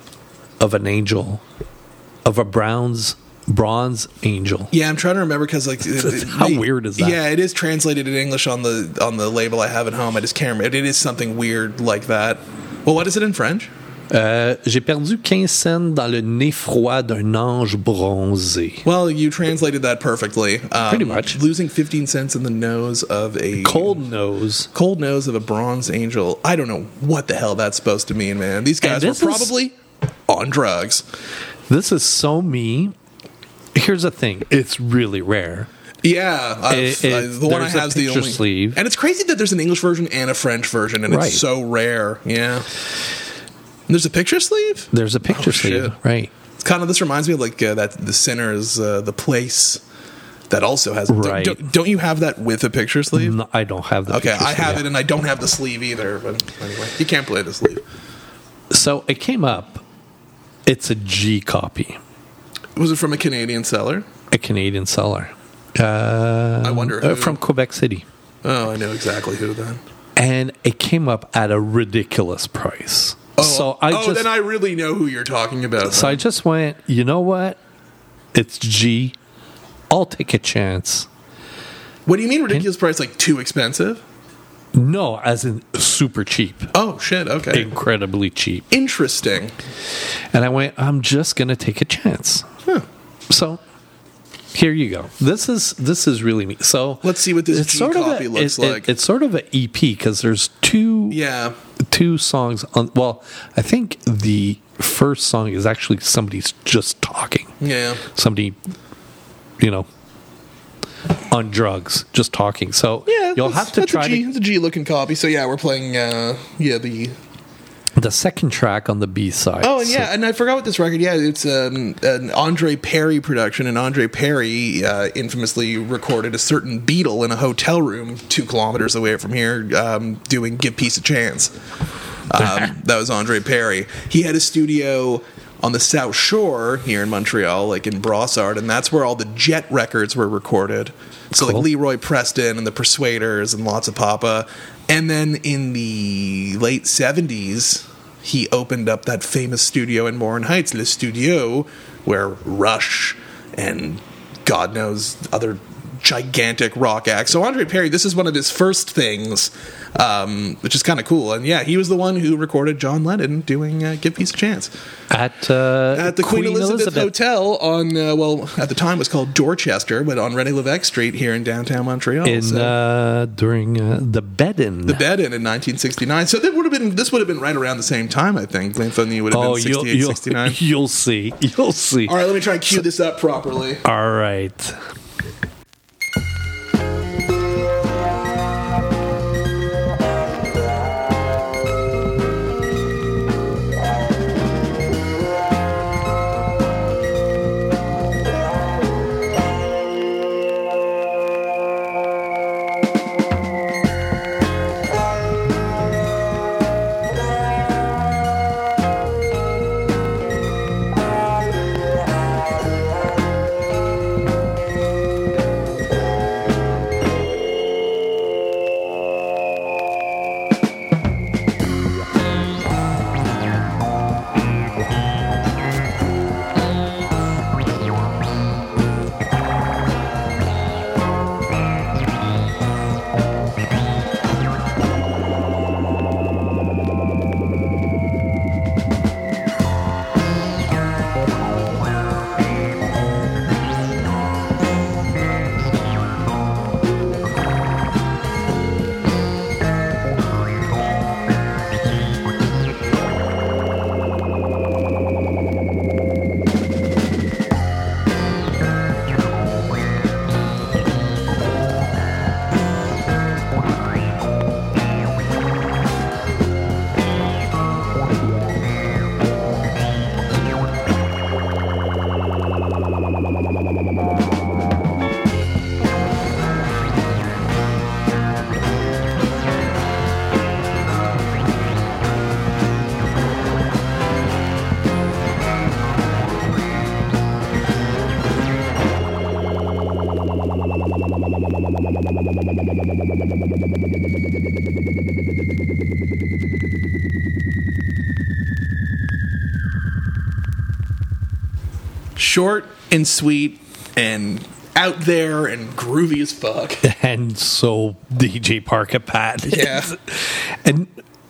of an angel of a bronze bronze angel. yeah, I'm trying to remember because like How weird is that? Yeah, it is translated in English on the on the label I have at home. I just can't remember. It is something weird like that. Well, what is it in French? Euh, J'ai perdu quinze cents dans le nez froid d'un ange bronzé. Well, you translated that perfectly. Um, Pretty much. Losing fifteen cents in the nose of a Cold nose. cold nose of a bronze angel. I don't know what the hell that's supposed to mean, man. These guys And were this is- probably on drugs. This is so me. Here's the thing. It's really rare. Yeah, I've, It- it- I, the one I there's a have is the picture only sleeve. and it's crazy that there's an English version and a French version, and Right. it's so rare. Yeah, and there's a picture sleeve. There's a picture Oh, shit. sleeve. Right. It's kind of this reminds me of like uh, that the Sinners, uh, the place that also has. don't- Right. Don't, don't you have that with a picture sleeve? No, I don't have the Okay, picture I have sleeve. it, and I don't have the sleeve either. But anyway, you can't play the sleeve. So it came up. It's a G copy. Was it from a Canadian seller? A Canadian seller. Uh, I wonder uh, who. from Quebec City. Oh, I know exactly who then. And it came up at a ridiculous price. so I oh, just then I really know who you're talking about. so I then. just went, you know what? It's G. I'll take a chance. What do you mean ridiculous price? Like too expensive? No, as in super cheap. Oh shit! Okay, Incredibly cheap. interesting. And I went, I'm just going to take a chance. Huh. So here you go. This is this is really me. So Let's see what this it's G sort of copy a- looks it- it- like. it's sort of an E P because there's two Yeah. two songs on. Well, I think the first song is actually somebody's just talking. Yeah. Somebody, you know, on drugs, just talking. So Yeah. you'll that's- have to that's try a G, to. It's a G looking copy. So yeah, we're playing. Uh, yeah, the. The second track on the B side. Oh, and So- yeah, and I forgot what this record. Yeah, it's um, an Andre Perry production, and Andre Perry uh, infamously recorded a certain Beatle in a hotel room two kilometers away from here, um, doing "Give Peace a Chance." Um, that was Andre Perry. He had a studio on the South Shore here in Montreal, like in Brossard, and that's where all the Jet records were recorded. So Cool. like Leroy Preston and the Persuaders and lots of Papa. And then in the late seventies, he opened up that famous studio in Morin Heights, Le Studio, where Rush and God knows other gigantic rock acts. So Andre Perry, this is one of his first things, um, which is kind of cool. And yeah, he was the one who recorded John Lennon doing uh, "Give Peace a Chance" at uh, at the Queen, Elizabeth, Hotel on uh, well, at the time it was called Dorchester, but on René Lévesque Street here in downtown Montreal. in So- uh, during uh, the bed-in. the bed-in in nineteen sixty-nine. So that would have been this would have been right around the same time, I think. Glenfunny would have Oh, been you'll, sixty-eight, you'll, sixty-nine. you'll see. You'll see. All right, let me try and cue this up properly. All right. Short and sweet and out there and groovy as fuck. And so D J Parker Pat. Yeah. And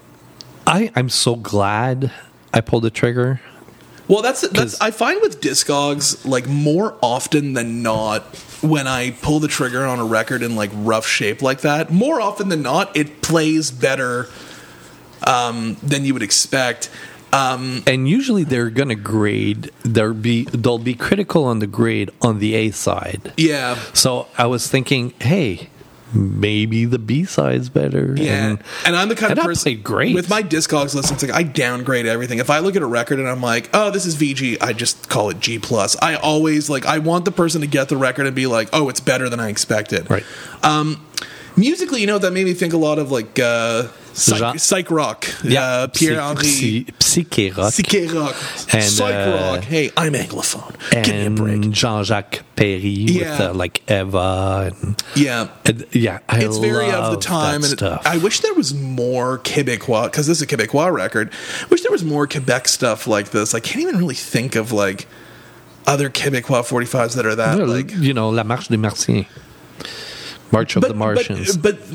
I I'm so glad I pulled the trigger. Well, that's that's I find with Discogs, like more often than not, when I pull the trigger on a record in like rough shape like that, more often than not, it plays better um, than you would expect. Um, And usually they're gonna grade. They'll be they'll be critical on the grade on the A side. yeah, So I was thinking, hey, maybe the B side's better. yeah. And, And, I'm the kind and of I person played great. with my Discogs list. It's like I downgrade everything. If I look at a record and I'm like, oh, this is V G, I just call it G plus. I always like I want the person to get the record and be like, oh, it's better than I expected. Right. Um, musically, you know, that made me think a lot of like uh, psych, Jean- psych rock. uh, Pierre Henry. Psy- Psyché rock. Psyche rock, And, psych uh, rock. Hey, I'm Anglophone. Give me a break. And Jean-Jacques Perry with Yeah. uh, like Eva. And, Yeah, and yeah, I it's very of the love time, that and stuff. I wish there was more Quebecois because this is a Quebecois record. I wish there was more Quebec stuff like this. I can't even really think of like other Quebecois forty-fives that are that Well, like. you know, La Marche des Martiens. March of the Martians. But, but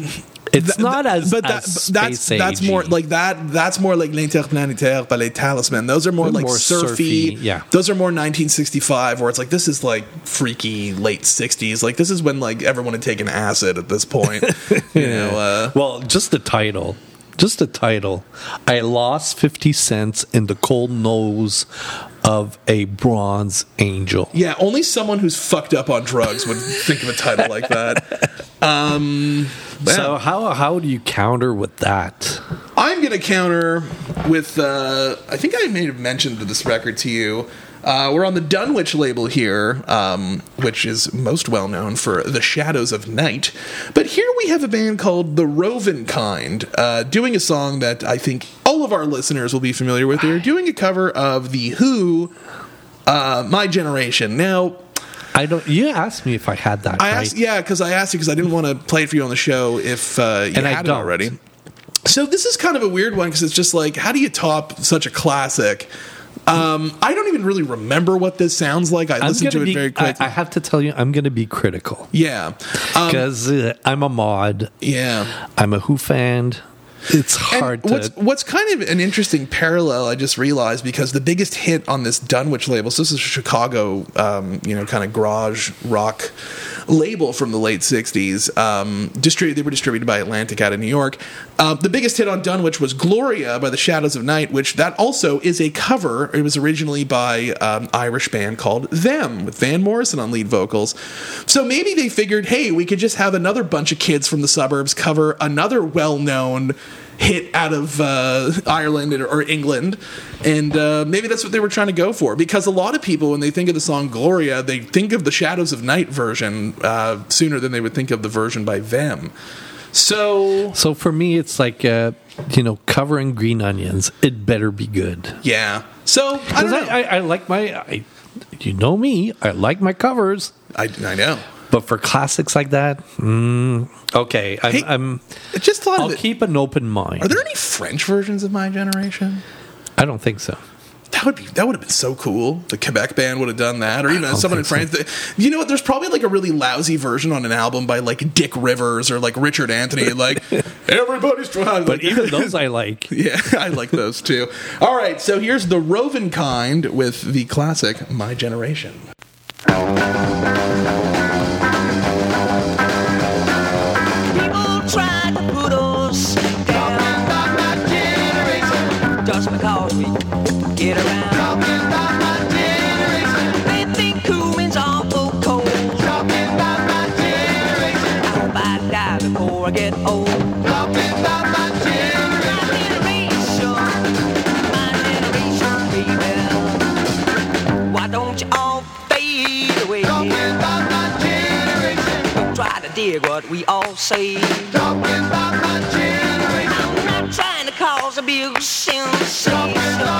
It's Th- not as, but that, as but that's space that's more agey. like that. That's more like L'Interplanétaire by Les Talisman. Those are more They're like more surfy. surfy, yeah. Those are more nineteen sixty-five, where it's like this is like freaky late sixties. Like this is when like everyone had taken acid at this point. You know. Uh, well, just the title. Just the title. I lost fifty cents in the cold nose of a bronze angel. yeah, only someone who's fucked up on drugs would think of a title like that. Um, So yeah. how how do you counter with that? I'm going to counter with, uh, I think I may have mentioned this record to you. Uh, we're on the Dunwich label here, um, which is most well known for The Shadows of Night. But here we have a band called The Rovin' Kind, uh, doing a song that I think all of our listeners will be familiar with. They're doing a cover of The Who, uh, My Generation. Now, I don't. You asked me if I had that. I right? asked, yeah, because I asked you because I didn't want to play it for you on the show if uh, you And I had it don't. already. So this is kind of a weird one because it's just like, how do you top such a classic? Um, I don't even really remember what this sounds like. I I'm listened to gonna it be, very quickly. I, I have to tell you, I'm going to be critical yeah, um, because uh, I'm a mod. yeah. I'm a Who fan. It's And hard what's to. what's kind of an interesting parallel, I just realized, because the biggest hit on this Dunwich label, so this is a Chicago, um, you know, kind of garage rock label from the late sixties. Um, distributed, they were distributed by Atlantic out of New York. Uh, the biggest hit on Dunwich was Gloria by the Shadows of Night, which that also is a cover. It was originally by um, Irish band called Them, with Van Morrison on lead vocals. So maybe they figured, hey, we could just have another bunch of kids from the suburbs cover another well-known hit out of uh, Ireland or, or England, and uh, maybe that's what they were trying to go for, because a lot of people, when they think of the song Gloria, they think of the Shadows of Night version uh, sooner than they would think of the version by Them. So, So for me, it's like uh, you know, covering green onions. It better be good. yeah. So, I don't Because know. I, I, I like my. I, you know me. I like my covers. I, I know. But for classics like that, mm, okay. I'm. Hey, I'm It just thought I'll of it. keep an open mind. Are there any French versions of My Generation? I don't think so. That would be that would have been so cool. The Quebec band would have done that, or even don't someone in think France. That, you know what? There's probably like a really lousy version on an album by like Dick Rivers or like Richard Anthony. Like everybody's trying. But like, even those I like. yeah, I like those too. All right, so here's the Rovin' Kind with the classic My Generation. People try to put us down just because we get around. They think Cuban's awful cold. I hope I die before I get old. My generation, my generation, baby. Why don't you all fade away? Try to dig what we all say. I'm not trying to cause a big sensation.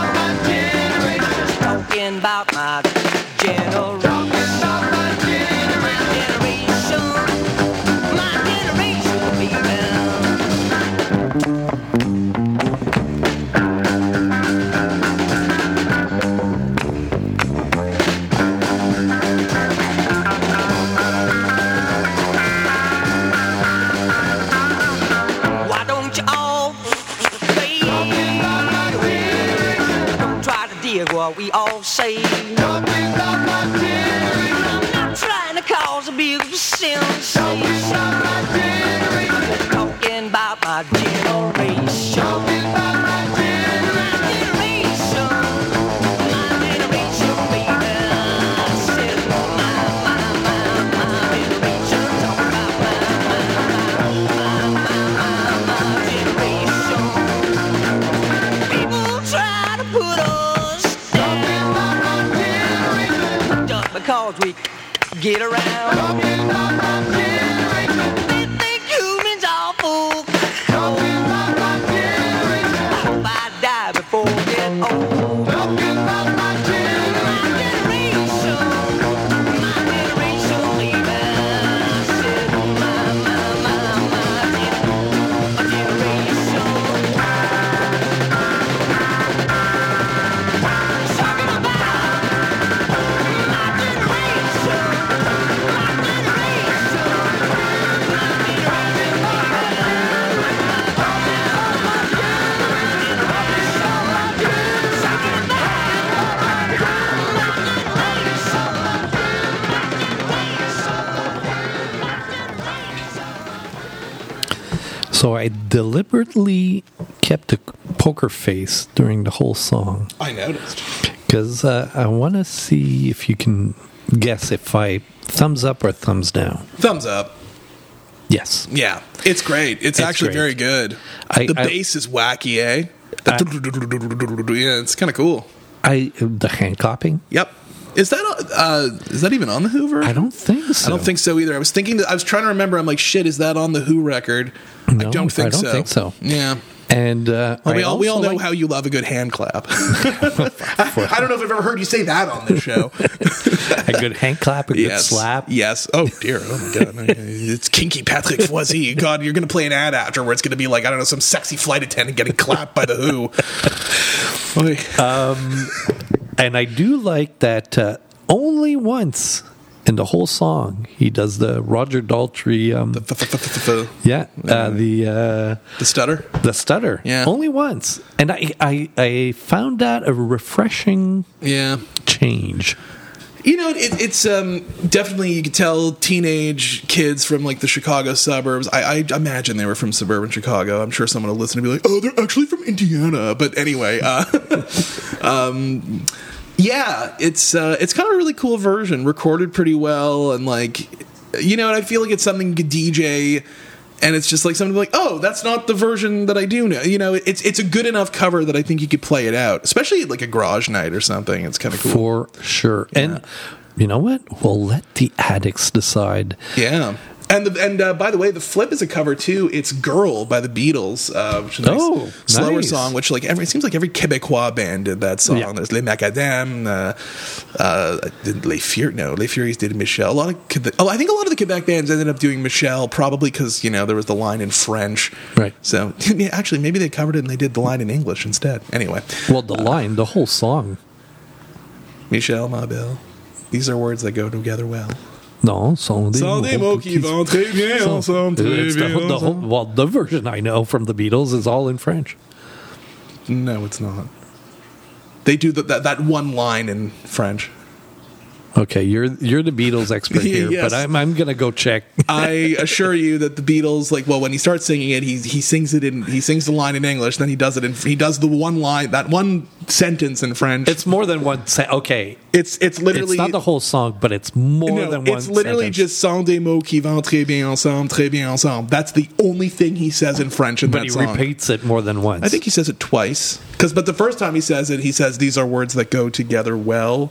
Just talking about my generation. My generation, my generation, baby. Why don't you all fade away? Don't try to dig what we all say. I'm not trying to cause a big sensation. Just talking about my generation. My generation, my generation, baby. I said my, my, my, my generation. Talking about my generation. People try to put us down just because we get around. They think humans awful. I hope I die before I get old. My generation, my generation, baby. I said my, my, my, my generation. Talking about my generation, my generation. So I deliberately kept a poker face during the whole song I noticed. because uh, I want to see if you can guess if I thumbs up or thumbs down. Thumbs up. Yes. Yeah, it's great. It's, It's actually great. very good. I- the I- bass is wacky, eh? The yeah, it's kind of cool. I the hand clapping. Yep. Is that uh, is that even on the Who version? I don't think so. I don't think so either. I was thinking that I was trying to remember. I'm like, shit, is that on the Who record? No, I don't think I don't so. think so. Yeah. And uh, Well, we I all we all also know like- how you love a good hand clap. I, I don't know if I've ever heard you say that on this show. a good hand clap, a good yes. slap. Yes. Oh dear. Oh my god. It's kinky Patrick Foisy. God, you're gonna play an ad after where it's gonna be like, I don't know, some sexy flight attendant getting clapped by the Who. Oy. And I do like that uh, only once in the whole song he does the Roger Daltrey. Um, The yeah, uh, the uh, stutter. the stutter. Yeah. only once, and I, I I found that a refreshing Yeah. change. You know, it, it's um, definitely, you could tell teenage kids from like the Chicago suburbs. I, I imagine they were from suburban Chicago. I'm sure someone will listen and be like, oh, they're actually from Indiana. But anyway, uh, um, yeah, it's uh, it's kind of a really cool version, recorded pretty well. And like, you know, and I feel like it's something you could D J. And it's just like something like, oh, that's not the version that I do know. You know, it's it's a good enough cover that I think you could play it out, especially at like a garage night or something. It's kind of cool. For sure. And you know what? We'll let the addicts decide. Yeah. And the, and uh, by the way, the flip is a cover too. It's "Girl" by the Beatles, uh, which is a nice Oh, slower nice. song. Which like every, it seems like every Québécois band did that song. Yeah. There's Les Macadam, uh, uh, did Les Furies. No, Les Furies did Michel. A lot of Quebec, oh, I think a lot of the Quebec bands ended up doing Michel, probably because you know there was the line in French. Right. So yeah, actually, maybe they covered it and they did the line in English instead. Anyway, Well, the line, the whole song. Michel, ma belle. These are words that go together well. No, sont des Sont des mots qui vont très bien ensemble, très It's the, bien the whole, ensemble. well, the version I know from the Beatles is all in French. No, it's not. They do the, that that one line in French. Okay, you're you're the Beatles expert here, Yes. but I'm I'm gonna go check. I assure you that the Beatles, like, well, when he starts singing it, he he sings it in he sings the line in English, then he does it in he does the one line that one sentence in French. It's more than one. Se- okay, it's it's literally it's not the whole song, but it's more no, than one. it's literally sentence. just "sont des mots qui vont très bien ensemble, très bien ensemble." That's the only thing he says in French in But that he song. repeats it more than once. I think he says it twice. Because, but the first time he says it, he says these are words that go together well.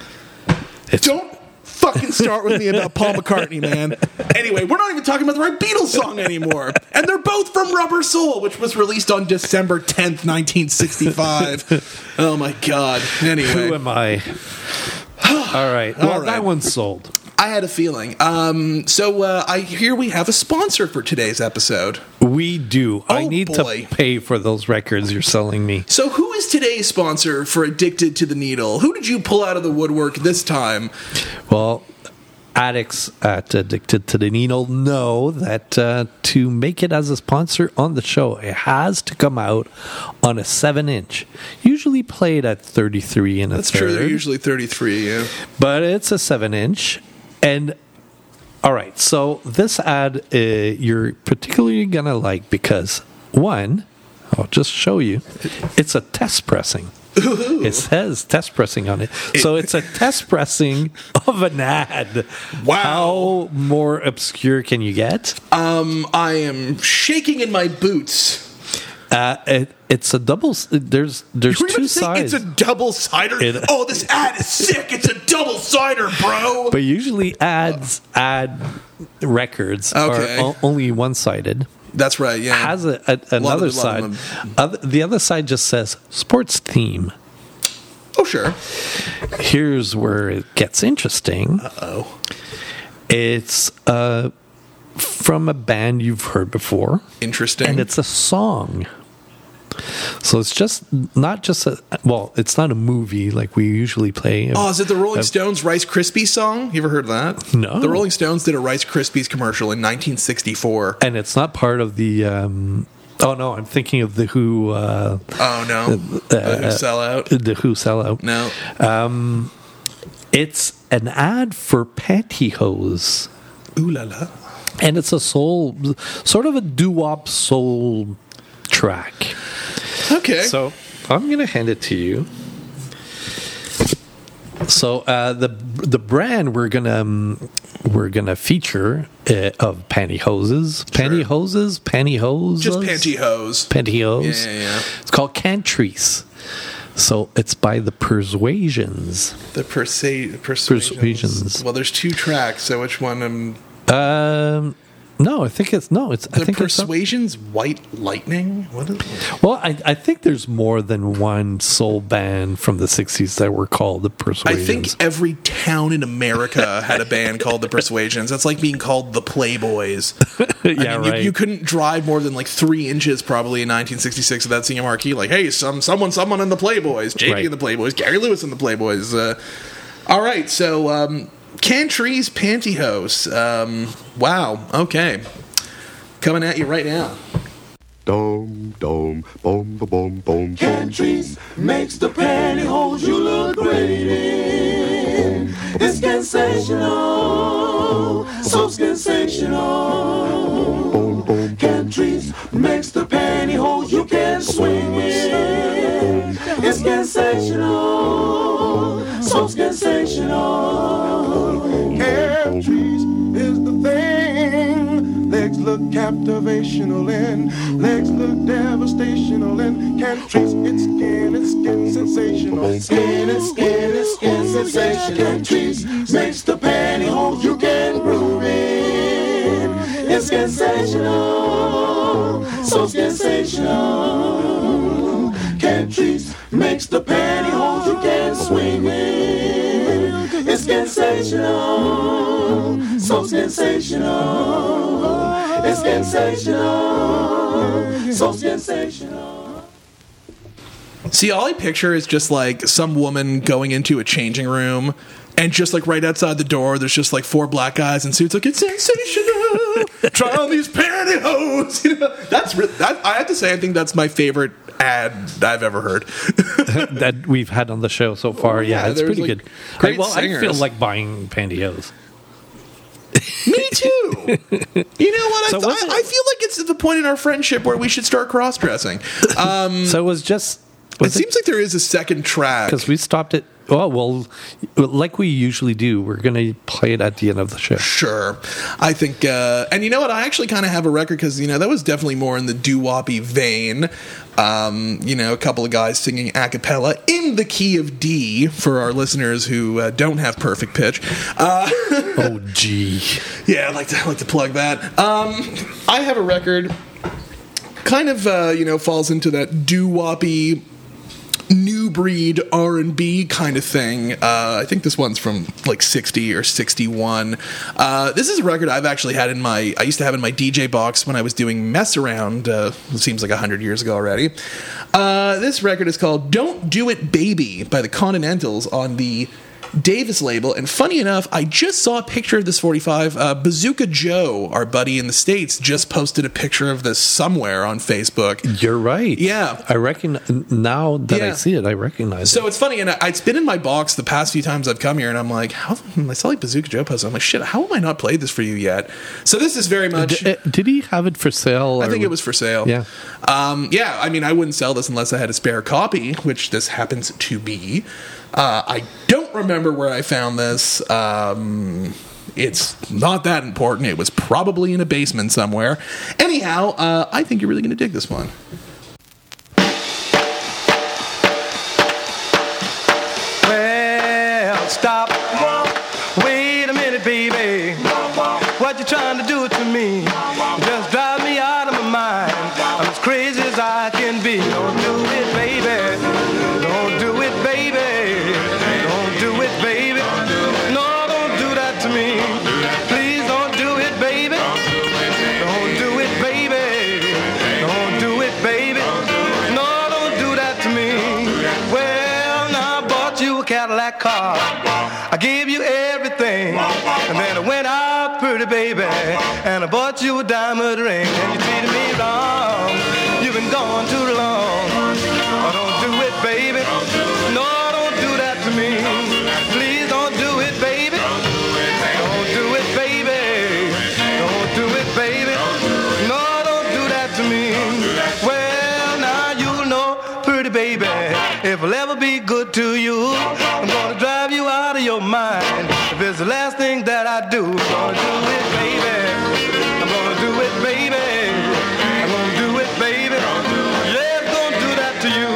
It's- Don't fucking start with me about Paul McCartney, man. Anyway, we're not even talking about the right Beatles song anymore. And they're both from Rubber Soul, which was released on December tenth, nineteen sixty-five. Oh my God. Anyway. Who am I? All right. Well, All right. that one's sold. I had a feeling. Um, so uh, I hear we have a sponsor for today's episode. We do. I Oh, need boy. to pay for those records you're selling me. So who is today's sponsor for Addicted to the Needle? Who did you pull out of the woodwork this time? Well, addicts at Addicted to the Needle know that uh, to make it as a sponsor on the show, it has to come out on a seven inch. Usually played at thirty-three and a That's third. true. They're usually thirty-three, yeah. But it's a seven inch. And all right, so this ad uh, you're particularly going to like because, one, I'll just show you, it's a test pressing. It says test pressing on it. So it's a test pressing of an ad. Wow. How more obscure can you get? Um, I am shaking in my boots. Uh, it, it's a double, s- there's there's You were about two to say sides. it's a double cider. It- Oh, this ad is sick. It's a double cider, bro. But usually ads, ad records Okay. are o- only one-sided. That's right. Yeah. Has a, a, lot another of- a lot side. of Other, the other side just says sports theme. oh, sure. Here's where it gets interesting. Oh. It's uh, from a band you've heard before, Interesting. and it's a song. So it's just not just a well, it's not a movie like we usually play. Oh, is it the Rolling Uh, Stones Rice Krispies song? You ever heard that? No. The Rolling Stones did a Rice Krispies commercial in nineteen sixty-four. And it's not part of the. Um, oh no, I'm thinking of the Who. Uh, Oh no. Uh, who sell out? The Who sellout. No. It's an ad for pantyhose. Ooh la la. And it's a soul, sort of a doo-wop soul track. Okay. So I'm going to hand it to you. So uh, the the brand we're gonna um, we're gonna feature uh, of pantyhoses, pantyhoses, pantyhose, Just pantyhose. pantyhose. Yeah, yeah, yeah. It's called Cantrice. So it's by the Persuasions. The persa- persuasions. Persuasions. Well, there's two tracks, so which one? Um, Um, no, I think it's no. It's I the think Persuasions, White Lightning. What is it? it's well, I I think there's more than one soul band from the sixties that were called the I Persuasions. think every town in America had a band called the Persuasions. That's like being called the Playboys. yeah, I mean, you, right. you couldn't drive more than like three inches probably in nineteen sixty-six without seeing a marquee like, hey, some someone, someone in the Playboys, J D Right. in the Playboys, Gary Lewis in the Playboys. Uh, all right, so um, Cantrice Pantyhose. Um, wow, okay. Coming at you right now. Dom, dom, bom, ba, bom, bom, Cantrice makes the pantyhose you look great in. It's sensational, so sensational. Cantrice makes the pantyhose you can swing in. It's sensational, so sensational. Cantrice is the thing. Legs look captivational and legs look devastational and Cantrice, it's skin, it's skin sensational. Skin, it's skin, it's skin sensational. Cantrice makes the pantyhose you can groove in. It's sensational, so sensational. Cantrice makes the pantyhose you can swing in. It's sensational, so sensational. It's sensational, so sensational. See, all I picture is just like some woman going into a changing room, and just like right outside the door, there's just like four black guys in suits. Like, it's sensational. Try on these pantyhose. You know, that's re- that, I have to say, I think that's my favorite ad I've ever heard. that we've had on the show so far. Yeah, yeah, it's there's, pretty like, good. great I, well, I feel singers. like buying pantyhose. Me too. You know what? I, So th- was I, it- I feel like it's at the point in our friendship where we should start cross dressing. Um, So it was just. it Was seems like there is a second track. because we stopped it. Oh well, like we usually do. We're going to play it at the end of the show. Sure. I think, uh, and you know what? I actually kind of have a record because, you know, that was definitely more in the doo-woppy vein. Um, you know, a couple of guys singing a cappella in the key of D for our listeners who uh, don't have perfect pitch. Uh, Oh gee, yeah, I'd like to, I'd like to plug that. Um, I have a record kind of, uh, you know, falls into that doo-woppy new breed R and B kind of thing. Uh, I think this one's from like sixty or sixty-one. Uh, this is a record I've actually had in my, I used to have in my D J box when I was doing Mess Around. Uh, it seems like one hundred years ago already. Uh, this record is called Don't Do It Baby by the Continentals on the Davis label. And funny enough, I just saw a picture of this forty-five. Uh, Bazooka Joe, our buddy in the States, just posted a picture of this somewhere on Facebook. you're right. Yeah. I reckon now that I Yeah. see it, I recognize So it. it's funny, and I, it's been in my box the past few times I've come here, and I'm like, how, I saw like Bazooka Joe post. I'm like, shit, how have I not played this for you yet? So this is very much. D- uh, did he have it for sale? I or- think it was for sale. Yeah. Um, yeah, I mean, I wouldn't sell this unless I had a spare copy, which this happens to be. Uh, I don't remember where I found this. Um, it's not that important. It was probably in a basement somewhere. Anyhow, uh, I think you're really going to dig this one. Well, stop. Wait a minute, baby. What you trying to do to me? You just drive me out of my mind. I'm as crazy as I can be. Don't do it, baby. Don't do it, baby. Don't do it, baby. No, don't do that to me. Please don't do it, baby. Don't do it, baby. Don't do it, baby. No, don't do that to me. Well, now I bought you a Cadillac car. I gave you everything. And then I went out, pretty baby, and I bought you a diamond ring. And you treated me wrong. You've been gone too long. Oh, don't do it, baby. No, don't do that to me. Please don't do it, baby. Don't do it, baby. Don't do I'll ever be good to you, I'm gonna drive you out of your mind. If it's the last thing that I do, I'm gonna do it, baby. I'm gonna do it, baby. I'm gonna do it, baby. Yeah, I'm gonna do that to you.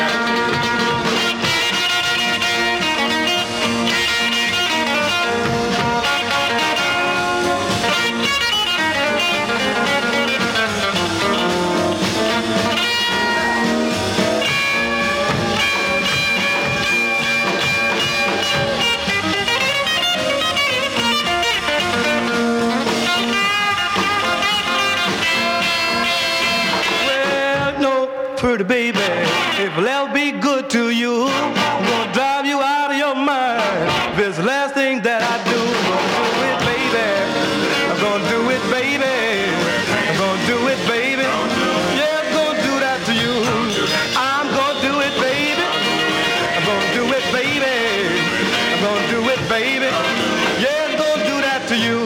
Pretty baby, if I'll ever be good to you, I'm gonna drive you out of your mind. If it's the last thing that I do, I'm gonna do it, baby. I'm gonna do it, baby. I'm gonna do it, baby. Yeah, I'm gonna do that to you. I'm gonna do it, baby. I'm gonna do it, baby. I'm gonna do it, baby. Yeah, I'm gonna do that to you.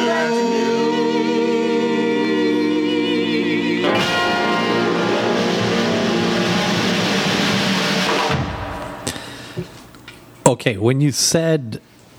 Okay, when you said,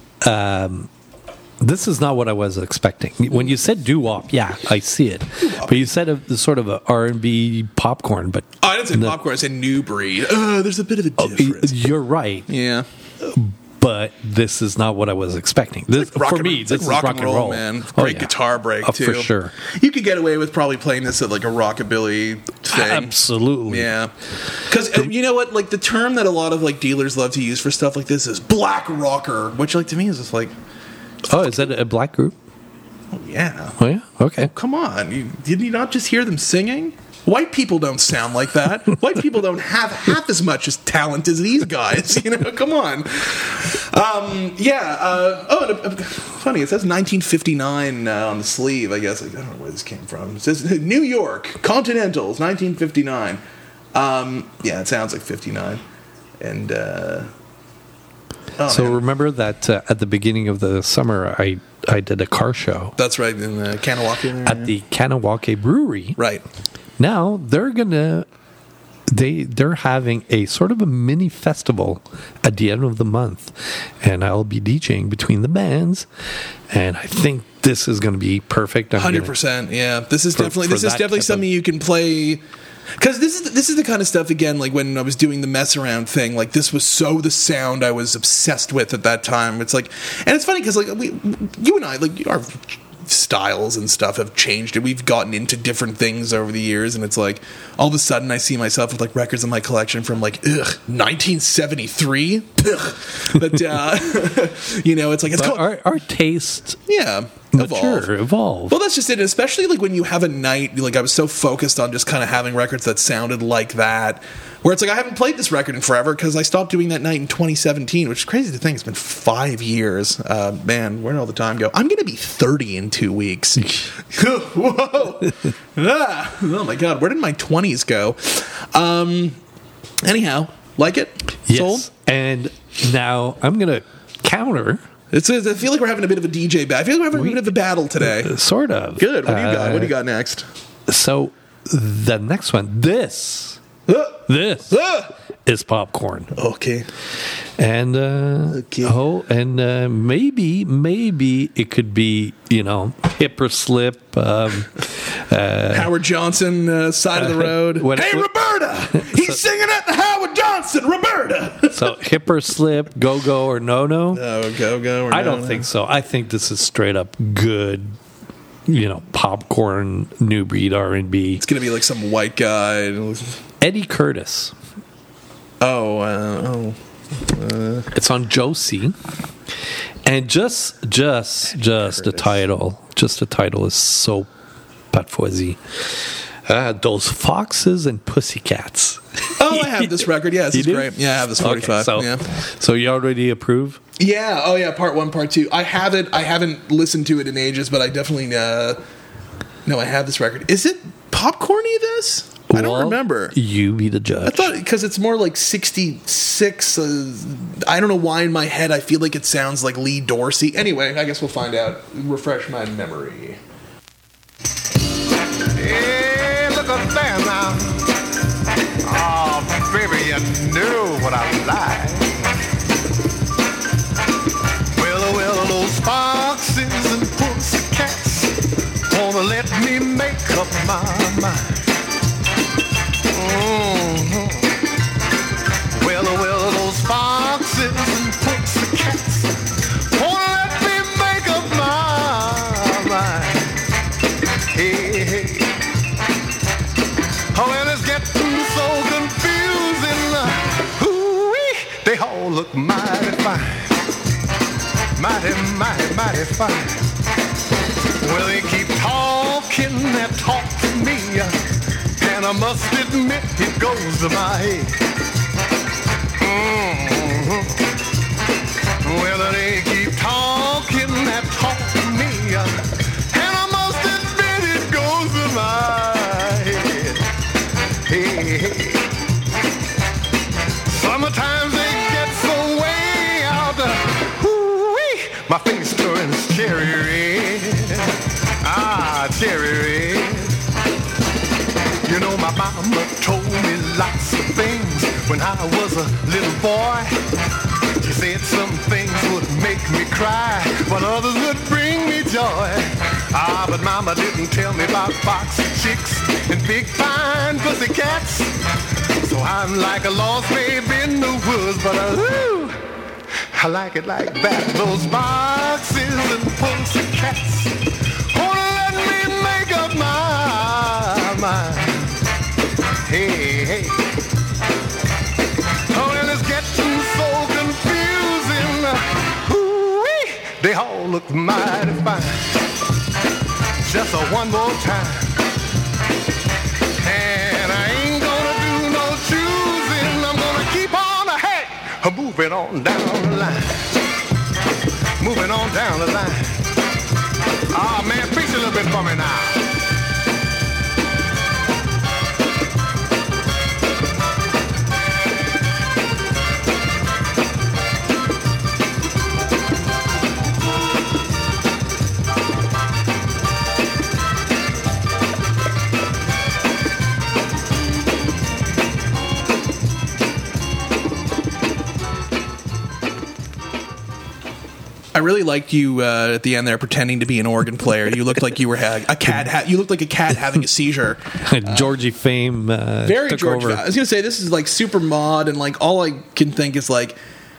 um, this is not what I was expecting. When you said doo-wop, yeah, I see it. But you said a, sort of a R and B popcorn, but... Oh, I didn't say the- popcorn, I said new breed. Uh, there's a bit of a Oh, difference. you're right, Yeah. but this is not what I was expecting. This, Rock for and- me, it's this like is rock and roll, man. Oh, Great yeah. guitar break, Oh, too. for sure. You could get away with probably playing this at like a rockabilly thing. Absolutely. Yeah. Because uh, you know what? Like the term that a lot of like dealers love to use for stuff like this is black rocker, which like to me is just like, Oh, is that a black group? yeah. Oh, yeah? Okay. Come on. You, did you not just hear them singing? White people don't sound like that. White people don't have half as much as talent as these guys. You know, come on. Um, yeah. Uh, oh, and, uh, funny. It says nineteen fifty-nine uh, on the sleeve. I guess I don't know where this came from. It says New York Continentals, nineteen fifty-nine. Um, yeah, it sounds like fifty-nine. And uh, oh, So man. remember that uh, at the beginning of the summer, I, I did a car show That's right in the Kanawaki there. at the Kanawake Brewery. right. Now they're gonna they they're having a sort of a mini festival at the end of the month, and I'll be DJing between the bands, and I think this is going to be perfect. I'm Hundred gonna- percent, yeah. This is For- definitely for this is that definitely type something of- you can play. Because this is this is the kind of stuff again. Like when I was doing the mess around thing, like this was so the sound I was obsessed with at that time. It's like, and it's funny because like we, you and I, like our styles and stuff have changed, and we've gotten into different things over the years. And it's like all of a sudden I see myself with like records in my collection from like ugh nineteen seventy-three. Ugh. But uh, you know, it's like it's But called, our, our taste yeah. mature, evolve. Well, that's just it. Especially like when you have a night, like I was so focused on just kind of having records that sounded like that, where it's like I haven't played this record in forever because I stopped doing that night in twenty seventeen, which is crazy to think. It's been five years. Uh, man, where did all the time go? I'm going to be thirty in two weeks. Whoa! Ah, oh my god, where did my twenties go? Um. Anyhow, like it? yes. Sold? And now I'm going to counter, It's, I feel like we're having a bit of a D J battle. I feel like we're having We- a bit of a battle today. sort of. Good. What do you got? What do you Uh, got next? So the next one, this, Uh, this uh. is popcorn. Okay. And uh, Okay. oh, and uh, maybe, maybe it could be, you know, hip or slip. Um, Howard Johnson, uh, side of the road. What- hey, what- Roberta! He's singing at the Howard Johnson, Roberta! so hip or slip, go go or no no. Oh, go, go. Or I no, don't no. think so. I think this is straight up good, you know, popcorn, new breed R and B. It's going to be like some white guy. Eddie Curtis. Oh, uh, oh. It's on Josie. And just, just, just the Curtis. title, just the title is so patfoisy. Uh, those foxes and pussycats. Oh, I have this record. Yeah, this You is do? great. Yeah, I have this Okay, forty-five. so, yeah. so you already approve? Yeah. Oh, yeah. Part one, part two. I have it. I haven't listened to it in ages, but I definitely uh, no. I have this record. Is it popcorny? This I don't Well, remember. You be the judge. I thought because it's more like sixty-six. Uh, I don't know why in my head I feel like it sounds like Lee Dorsey. Anyway, I guess we'll find out. Refresh my memory. Hey, look up there now. Oh, baby, you know what I like. Well, well, those foxes and pussycats wanna let me make up my mind. Mm-hmm. Well, well, those foxes and pussycats wanna let me make up my mind. Hey, hey. Oh, and it's getting so confusing. Ooh-wee, they all look mighty fine. Mighty, mighty, mighty fine. Well, they keep talking that talk to me, and I must admit it goes to my head. Mm-hmm. Well, they keep talking that talk to me, and I must admit it goes to my head. Hey, hey. Sometimes they get so way out, ooh-wee, my face turns cherry red. Ah, cherry red. You know, my mama told me lots of things when I was a little boy. She said some things would make me cry, but others would bring me joy. Ah, but mama didn't tell me about foxy chicks and big fine pussy cats. So I'm like a lost baby in the woods, but I, woo, I like it like that. Those foxes and pussy cats wanna let me make up my mind. Hey, hey. Oh, and it's getting so confusing. Ooh-wee, they all look mighty fine. Just a one more time. And I ain't gonna do no choosing. I'm gonna keep on ahead, moving on down the line. Moving on down the line. Ah, oh, man, preach a little bit for me now. I really liked you uh, at the end there pretending to be an organ player. You looked like you were ha- a cat. Ha- you looked like a cat having a seizure. Georgie Fame uh, Very took George. over. I was gonna say this is like super mod, and like all I can think is like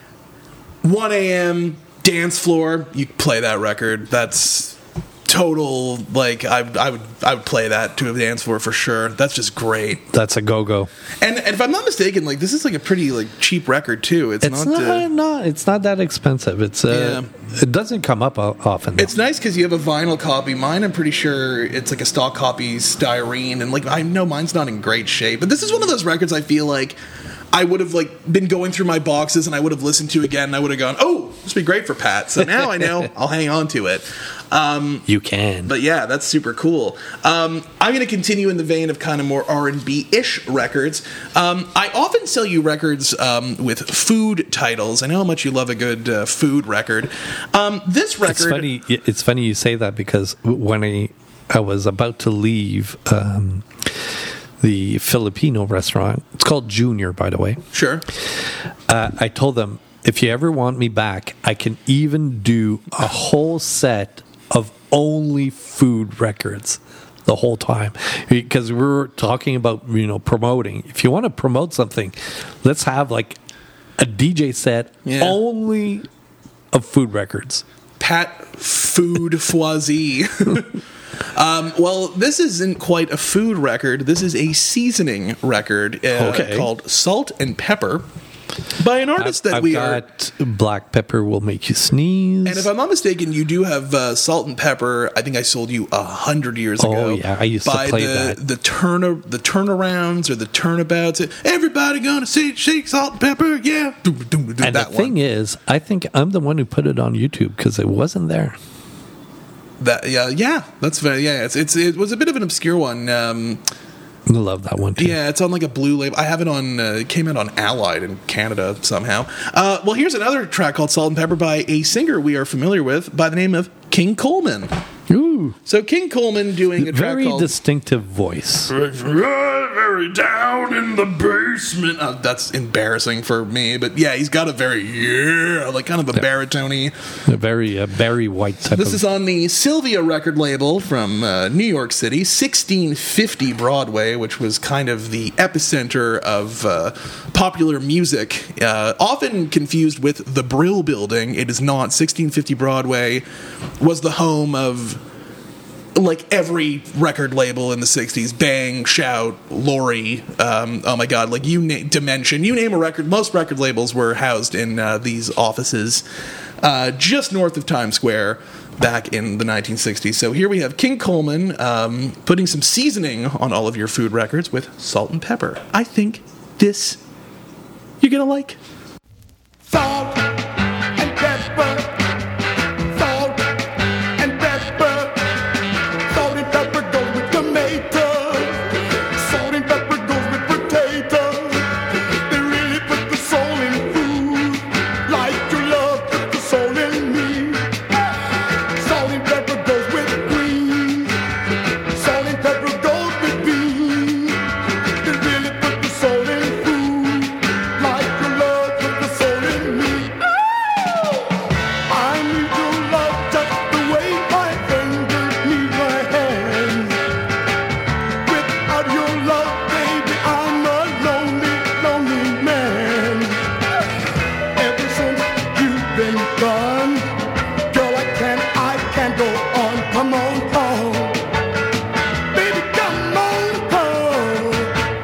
one a.m. dance floor. You play that record. That's total. Like I, I would, I would play that to a dance floor for sure. That's just great. That's a go-go. And, and if I'm not mistaken, like this is like a pretty like cheap record too. It's, It's not. not, uh, not. It's not that expensive. It's uh, it doesn't come up o- often. Though. It's nice because you have a vinyl copy. Mine, I'm pretty sure it's like a stock copy, styrene, and like I know mine's not in great shape. But this is one of those records I feel like I would have like been going through my boxes and I would have listened to again. And I would have gone, "Oh, this would be great for Pat." So now I know I'll hang on to it. Um, you can, but yeah, that's super cool. Um, I'm going to continue in the vein of kind of more R and B-ish records. Um, I often sell you records um, with food titles. I know how much you love a good uh, food record. Um, this record, it's funny. It's funny you say that because when I I was about to leave um, the Filipino restaurant, it's called Junior, by the way. Sure. Uh, I told them, if you ever want me back, I can even do a whole set of only food records the whole time, because we were talking about, you know, promoting. If you want to promote something, let's have like a D J set Yeah. only of food records. Pat Food Foisy. um, well, this isn't quite a food record. This is a seasoning record uh, Okay. called Salt and Pepper by an artist that I've we are. got Black Pepper Will Make You Sneeze. And if I'm not mistaken, you do have uh, Salt and Pepper. I think I sold you a hundred years Oh, ago. yeah, I used to by play the, that. The turn the turnarounds or the turnabouts. Everybody gonna see shake Salt and Pepper, yeah. Doom, doom, doom, and the that one. thing is, I think I'm the one who put it on YouTube because it wasn't there. That yeah yeah that's very yeah it's, it's it was a bit of an obscure one. Um, I love that one too. Yeah, it's on like a blue label. I have it on. Uh, it came out on Allied in Canada somehow. Uh, well, here's another track called "Salt and Pepper" by a singer we are familiar with by the name of King Coleman. Ooh, So King Coleman doing a track very called distinctive voice. very Barry down in the basement. Uh, that's embarrassing for me, but yeah, he's got a very, yeah, like kind of a baritone-y. A very uh, Barry White type This of... is on the Sylvia record label from uh, New York City, sixteen fifty Broadway, which was kind of the epicenter of uh, popular music. Uh, often confused with the Brill Building. It is not. sixteen fifty Broadway was the home of like every record label in the sixties. Bang, Shout, Lorry, um, oh my god, like you name Dimension, you name a record, most record labels were housed in uh, these offices uh, just north of Times Square back in the nineteen sixties. So here we have King Coleman um, putting some seasoning on all of your food records with salt and pepper. I think this you're gonna like. Salt and pepper. Salt and pepper. Salt and pepper goes with tomatoes. Salt and pepper goes with potatoes. They really put the soul in food, like you love put the soul in me. Salt and pepper goes with greens. Salt and pepper goes with beans. They really put the soul in food, like you love put the soul in me. I need your love just the way my fingers need my hands. Without your love, baby, I'm a lonely, lonely man. Ever since you've been gone, girl, I can't, I can't go on. Come on home, baby, come on home.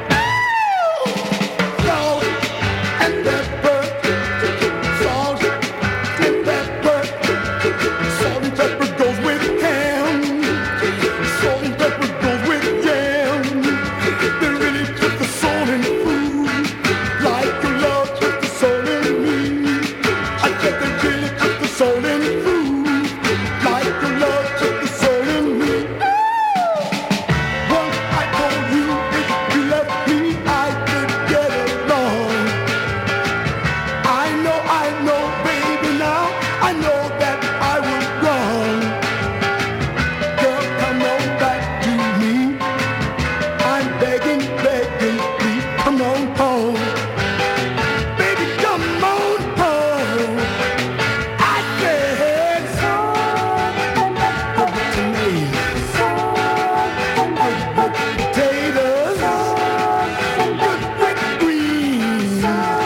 Salt and pepper, salt and pepper, salt and pepper goes with ham. Salt and pepper goes with yam. They really put the soul in food, like your love put the soul in me. I said they really put the soul in food, like your love put the soul in me. Once I told you if you left me, I could get along. I know, I know, baby, now I know that I was wrong. Girl, come on back to me. I'm begging, begging, please come on home. Baby, come on home. I said, put tomatoes, put potatoes, put with greens,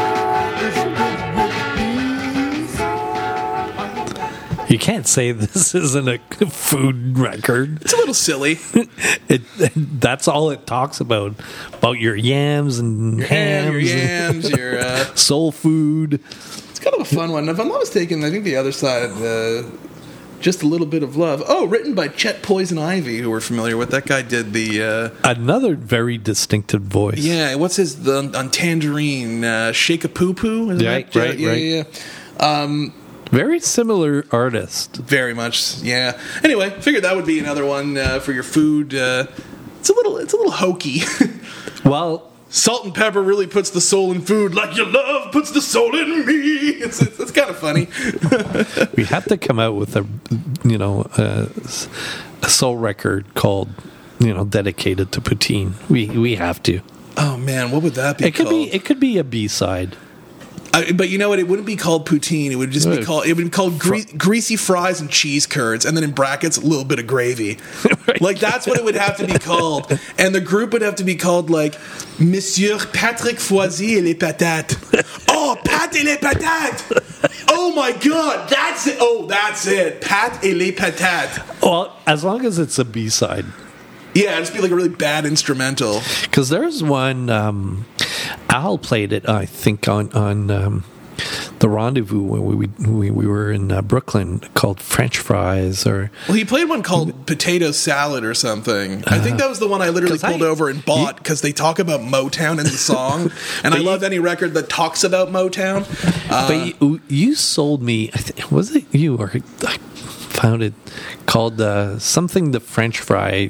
put with beans. You can't say this isn't a food record. It's a little silly. It, that's all it talks about. About your yams and Your ham, hams. your yams, your uh, soul food. it's kind of a fun one. If I'm not mistaken, I think the other side, uh, just a little bit of love. Oh, written by Chet Poison Ivy, who we're familiar with. That guy did the uh, Another very distinctive voice. yeah. What's his the on Tangerine? Uh, Shake a Poo Poo. Isn't Right, that- right, yeah, right. yeah, yeah. Um, Very similar artist. very much. Yeah. Anyway, figured that would be another one uh, for your food. Uh, it's a little. It's a little hokey. Well, Salt and pepper really puts the soul in food, like your love puts the soul in me. It's it's, it's kind of funny. we have to come out with a, you know, a, a soul record called, you know, dedicated to poutine. We we have to. Oh man, what would that be? It could called? be. It could be a B side. I, but you know what? It wouldn't be called poutine. It would just be Right. called. It would be called gre- greasy fries and cheese curds, and then in brackets a little bit of gravy. Right. Like that's what it would have to be called, and the group would have to be called like Monsieur Patrick Foisy et les patates. Oh, Pat et les patates! Oh my God, that's it! Oh, that's it! Pat et les patates. Well, as long as it's a B side. Yeah, it'd just be like a really bad instrumental. Because there's one, um, Al played it, I think, on on um, the Rendezvous when we we, we were in uh, Brooklyn, called French Fries. Or Well, he played one called Potato Salad or something. I think that was the one I literally 'cause pulled I- over and bought because they talk about Motown in the song, and I But love you- any record that talks about Motown. Uh, but you, you sold me, I think, was it you or I found it called uh, something the French Fry.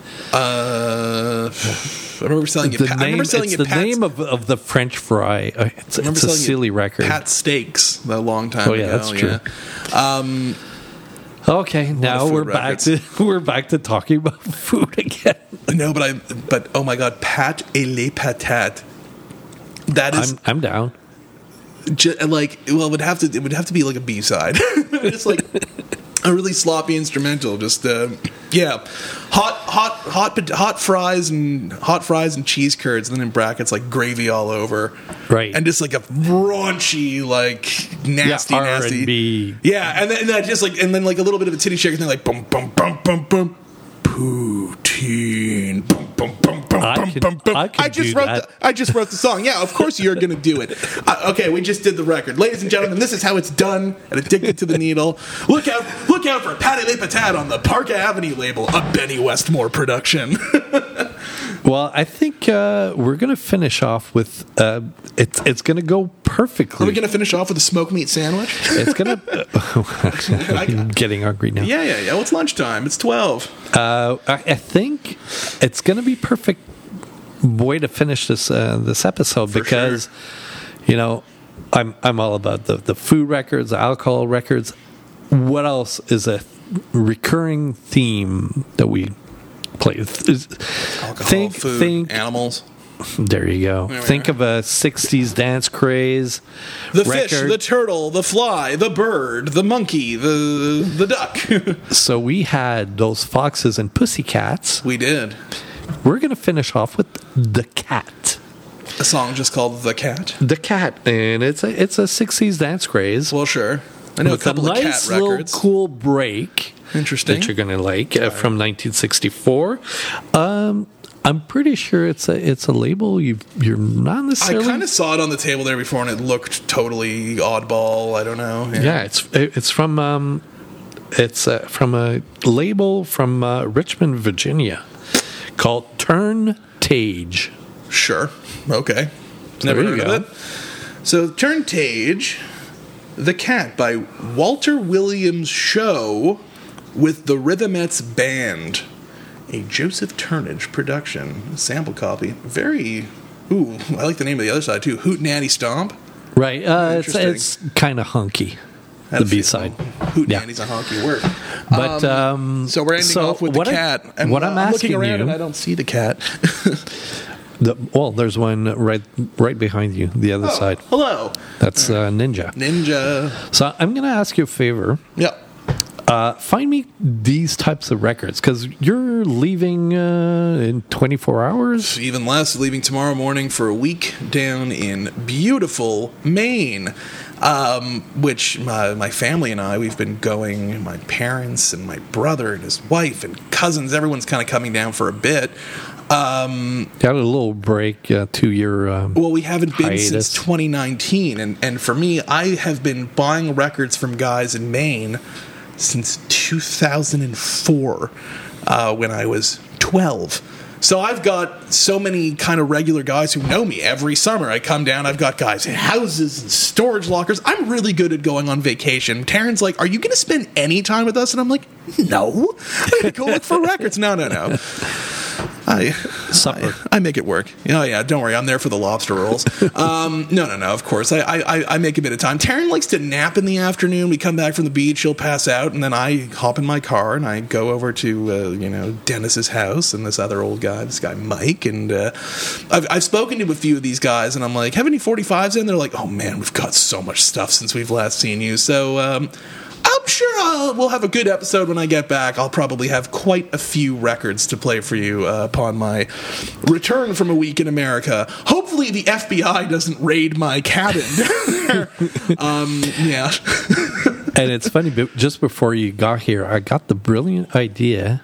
uh, I remember selling you. The Pat, name, I remember selling it's you the Pat's, name of, of the French Fry. Uh, It's, I remember it's a selling you silly record. Pat Steaks a long time Oh, yeah, ago. that's true. Yeah. Um, Okay, now food we're back records. to we're back to talking about food again. No, but I. But oh my God, Pat et les patates. That is I'm I'm down. ju- like well, it would have to. It would have to be like a B side. It's like a really sloppy instrumental. Just uh, yeah, hot, hot, hot, pot- hot fries and hot fries and cheese curds, and then in brackets like gravy all over. Right. And just like a raunchy, like nasty, Yeah, R nasty. and B. Yeah, and then and that just like and then like a little bit of a titty shaker thing, like boom, boom, boom, boom, boom, poutine, boom, boom, boom, boom, I boom, could- boom, boom. I could just do wrote that. the I just wrote the song. Yeah, of course you're gonna do it. Uh, okay, we just did the record, ladies and gentlemen. This is how it's done at Addicted to the Needle. Look out! Look out for Patty Le Patat on the Park Avenue label, a Benny Westmore production. Well, I think uh, we're going to finish off with uh, it's it's going to go perfectly. Are we gonna finish off with a smoked meat sandwich? It's going to. I'm getting hungry now. Yeah, yeah, yeah. Well, it's lunchtime. It's twelve. Uh, I, I think it's going to be perfect way to finish this uh, this episode because you know I'm I'm all about the the food records, the alcohol records. What else is a recurring theme that we play? Alcohol, think, food, think. animals. There you go. There we Think are. of a sixties dance craze. The record. fish, the turtle, the fly, the bird, the monkey, the the duck. So we had those foxes and pussycats. We did. We're going to finish off with the cat. A song just called The Cat. The cat, and it's a it's a sixties dance craze. Well, sure. I know with a couple nice of cat little records. cool break. Interesting. That you're going to like uh, from nineteen sixty-four. Um, I'm pretty sure it's a it's a label you you're not I necessarily. kind of saw it on the table there before, and it looked totally oddball. I don't know. Yeah, it's it's from um, it's uh, from a label from uh, Richmond, Virginia, called Turntage. Sure. Okay. Never There you heard of it. So, Turntage, The Cat by Walter Williams Show with the Rhythmettes Band. A Joseph Turnage production. Sample copy. Very. Ooh, I like the name of the other side too. Hoot Natty Stomp. Right, uh, it's Interesting. it's kind of hunky. The That's- B side. Hoot Yeah. Natty's a honky word. But um, So we're ending so off with what the I- cat. And what uh, I'm I'm looking asking around you, and I don't see the cat. the, well, there's one right right behind you, the other side. Hello. That's uh, Ninja. Ninja. So I'm going to ask you a favor. Yep. Uh, find me these types of records because you're leaving uh, in twenty-four hours. Even less, leaving tomorrow morning for a week down in beautiful Maine, um, which my, my family and I, we've been going, my parents and my brother and his wife and cousins, everyone's kind of coming down for a bit. Um, Got a little break uh, to your. Um, well, we haven't been hiatus. since twenty nineteen, and, and for me, I have been buying records from guys in Maine since two thousand four, uh, when I was twelve. So I've got so many kind of regular guys who know me. Every summer I come down, I've got guys in houses and storage lockers. I'm really good at going on vacation. Taryn's like, are you going to spend any time with us? And I'm like, no. I'm going to go look for records. No, no, no. I, Supper. I, I make it work. Oh, yeah, don't worry. I'm there for the lobster rolls. um, no, no, no, of course. I, I, I make a bit of time. Taryn likes to nap in the afternoon. We come back from the beach. She'll pass out, and then I hop in my car, and I go over to, uh, you know, Dennis's house and this other old guy, this guy Mike. And uh, I've, I've spoken to a few of these guys, and I'm like, have any forty-fives in? They're like, oh, man, we've got so much stuff since we've last seen you. So, um... I'm sure I'll, we'll have a good episode when I get back. I'll probably have quite a few records to play for you uh, upon my return from a week in America. Hopefully the F B I doesn't raid my cabin. um, yeah. And it's funny, but just before you got here, I got the brilliant idea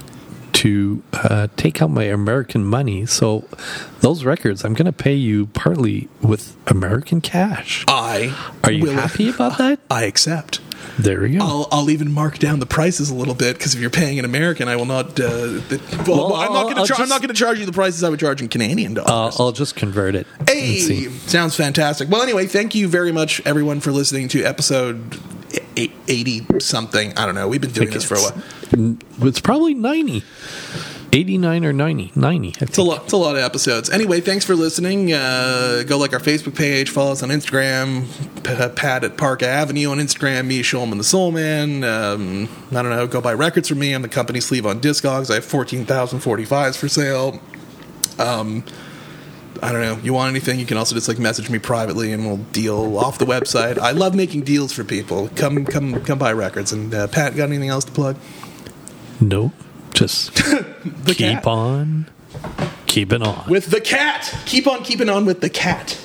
to uh, take out my American money. So those records, I'm going to pay you partly with American cash. I Are you will- happy about that? I accept. There you go. I'll, I'll even mark down the prices a little bit because if you're paying in American, I will not. Uh, the, well, Well, I'm I'll- not going I'll to. Char- I'm just- not going to charge you the prices I would charge in Canadian Uh, dollars. I'll just convert it. and Hey, see. sounds fantastic. Well, anyway, thank you very much, everyone, for listening to episode eighty something. I don't know. We've been doing this for a while. It's probably ninety. eighty-nine or ninety. ninety, I think. It's a lot. It's a lot of episodes. Anyway, thanks for listening. Uh, go like our Facebook page. Follow us on Instagram. P- Pat at Park Avenue on Instagram. Me, Shulman the Soul Man. Um, I don't know. Go buy records from me. I'm the company sleeve on Discogs. I have fourteen thousand forty-fives for sale. Um, I don't know. You want anything? You can also just like message me privately, and we'll deal off the website. I love making deals for people. Come, come, come buy records. And uh, Pat, got anything else to plug? Nope. Just The keep cat. on keeping on. With the cat. Keep on keeping on with the cat.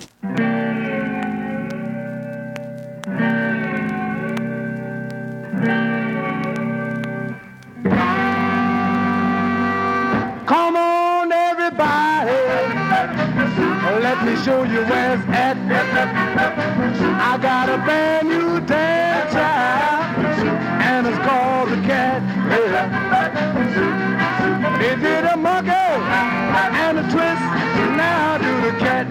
Come on, everybody. Let me show you where it's at. I got a brand new dance child, and it's called the cat. They did a monkey and a twist. Now do the cat.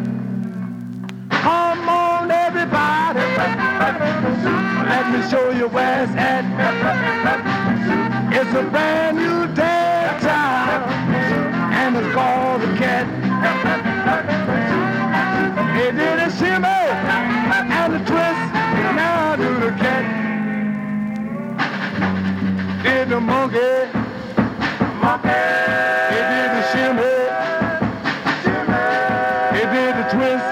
Come on, everybody. Let me show you where it's at. It's a brand new dance child, and it's called the cat. They did a shimmy and a twist. Now do the cat. Did the monkey, monkey. They did the shimmy, shimmy. They did the twist,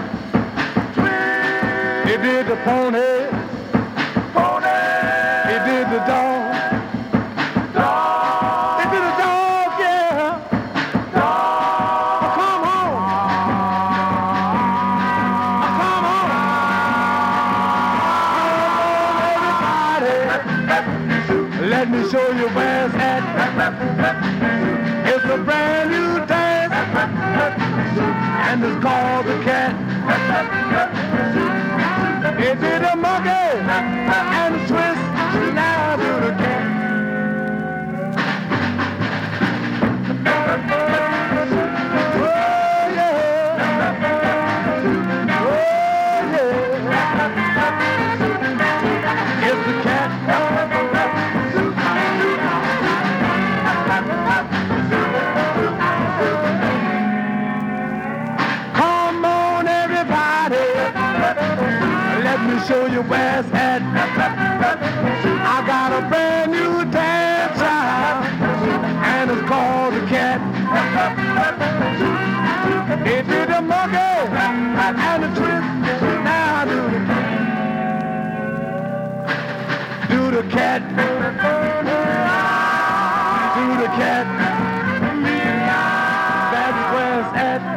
twist. They did the pony, pony. They did the dog, dog. They did the dog, yeah, dog. Oh, come on, oh, come on, everybody. Let me show you where it's at. It's a brand new dance, and it's called the cat. It did a monkey and a twist. Now do the cat. Oh yeah, oh yeah. It's the cat. Come on, everybody. Let me show you where it's at. I got a brand new dance child, and it's called the cat. It did a monkey and a twist. Now do the cat. Do the cat. Do the cat. That's where it's at.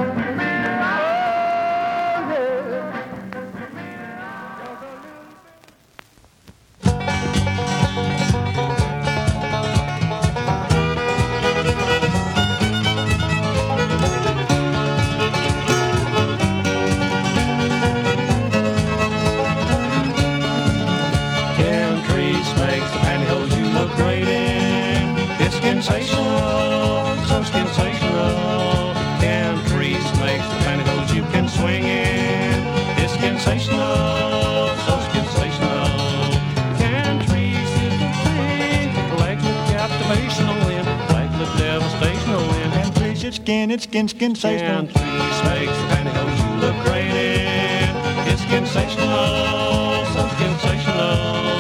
Sensational, so sensational. Countries makes the pantyhose you can swing in. It's sensational, so sensational. Countries is the thing, like the captivational in, like the devastational in. Countries, it's skin, it's skin, skin, sensational. Countries makes the pantyhose you look great in. It's sensational, so sensational.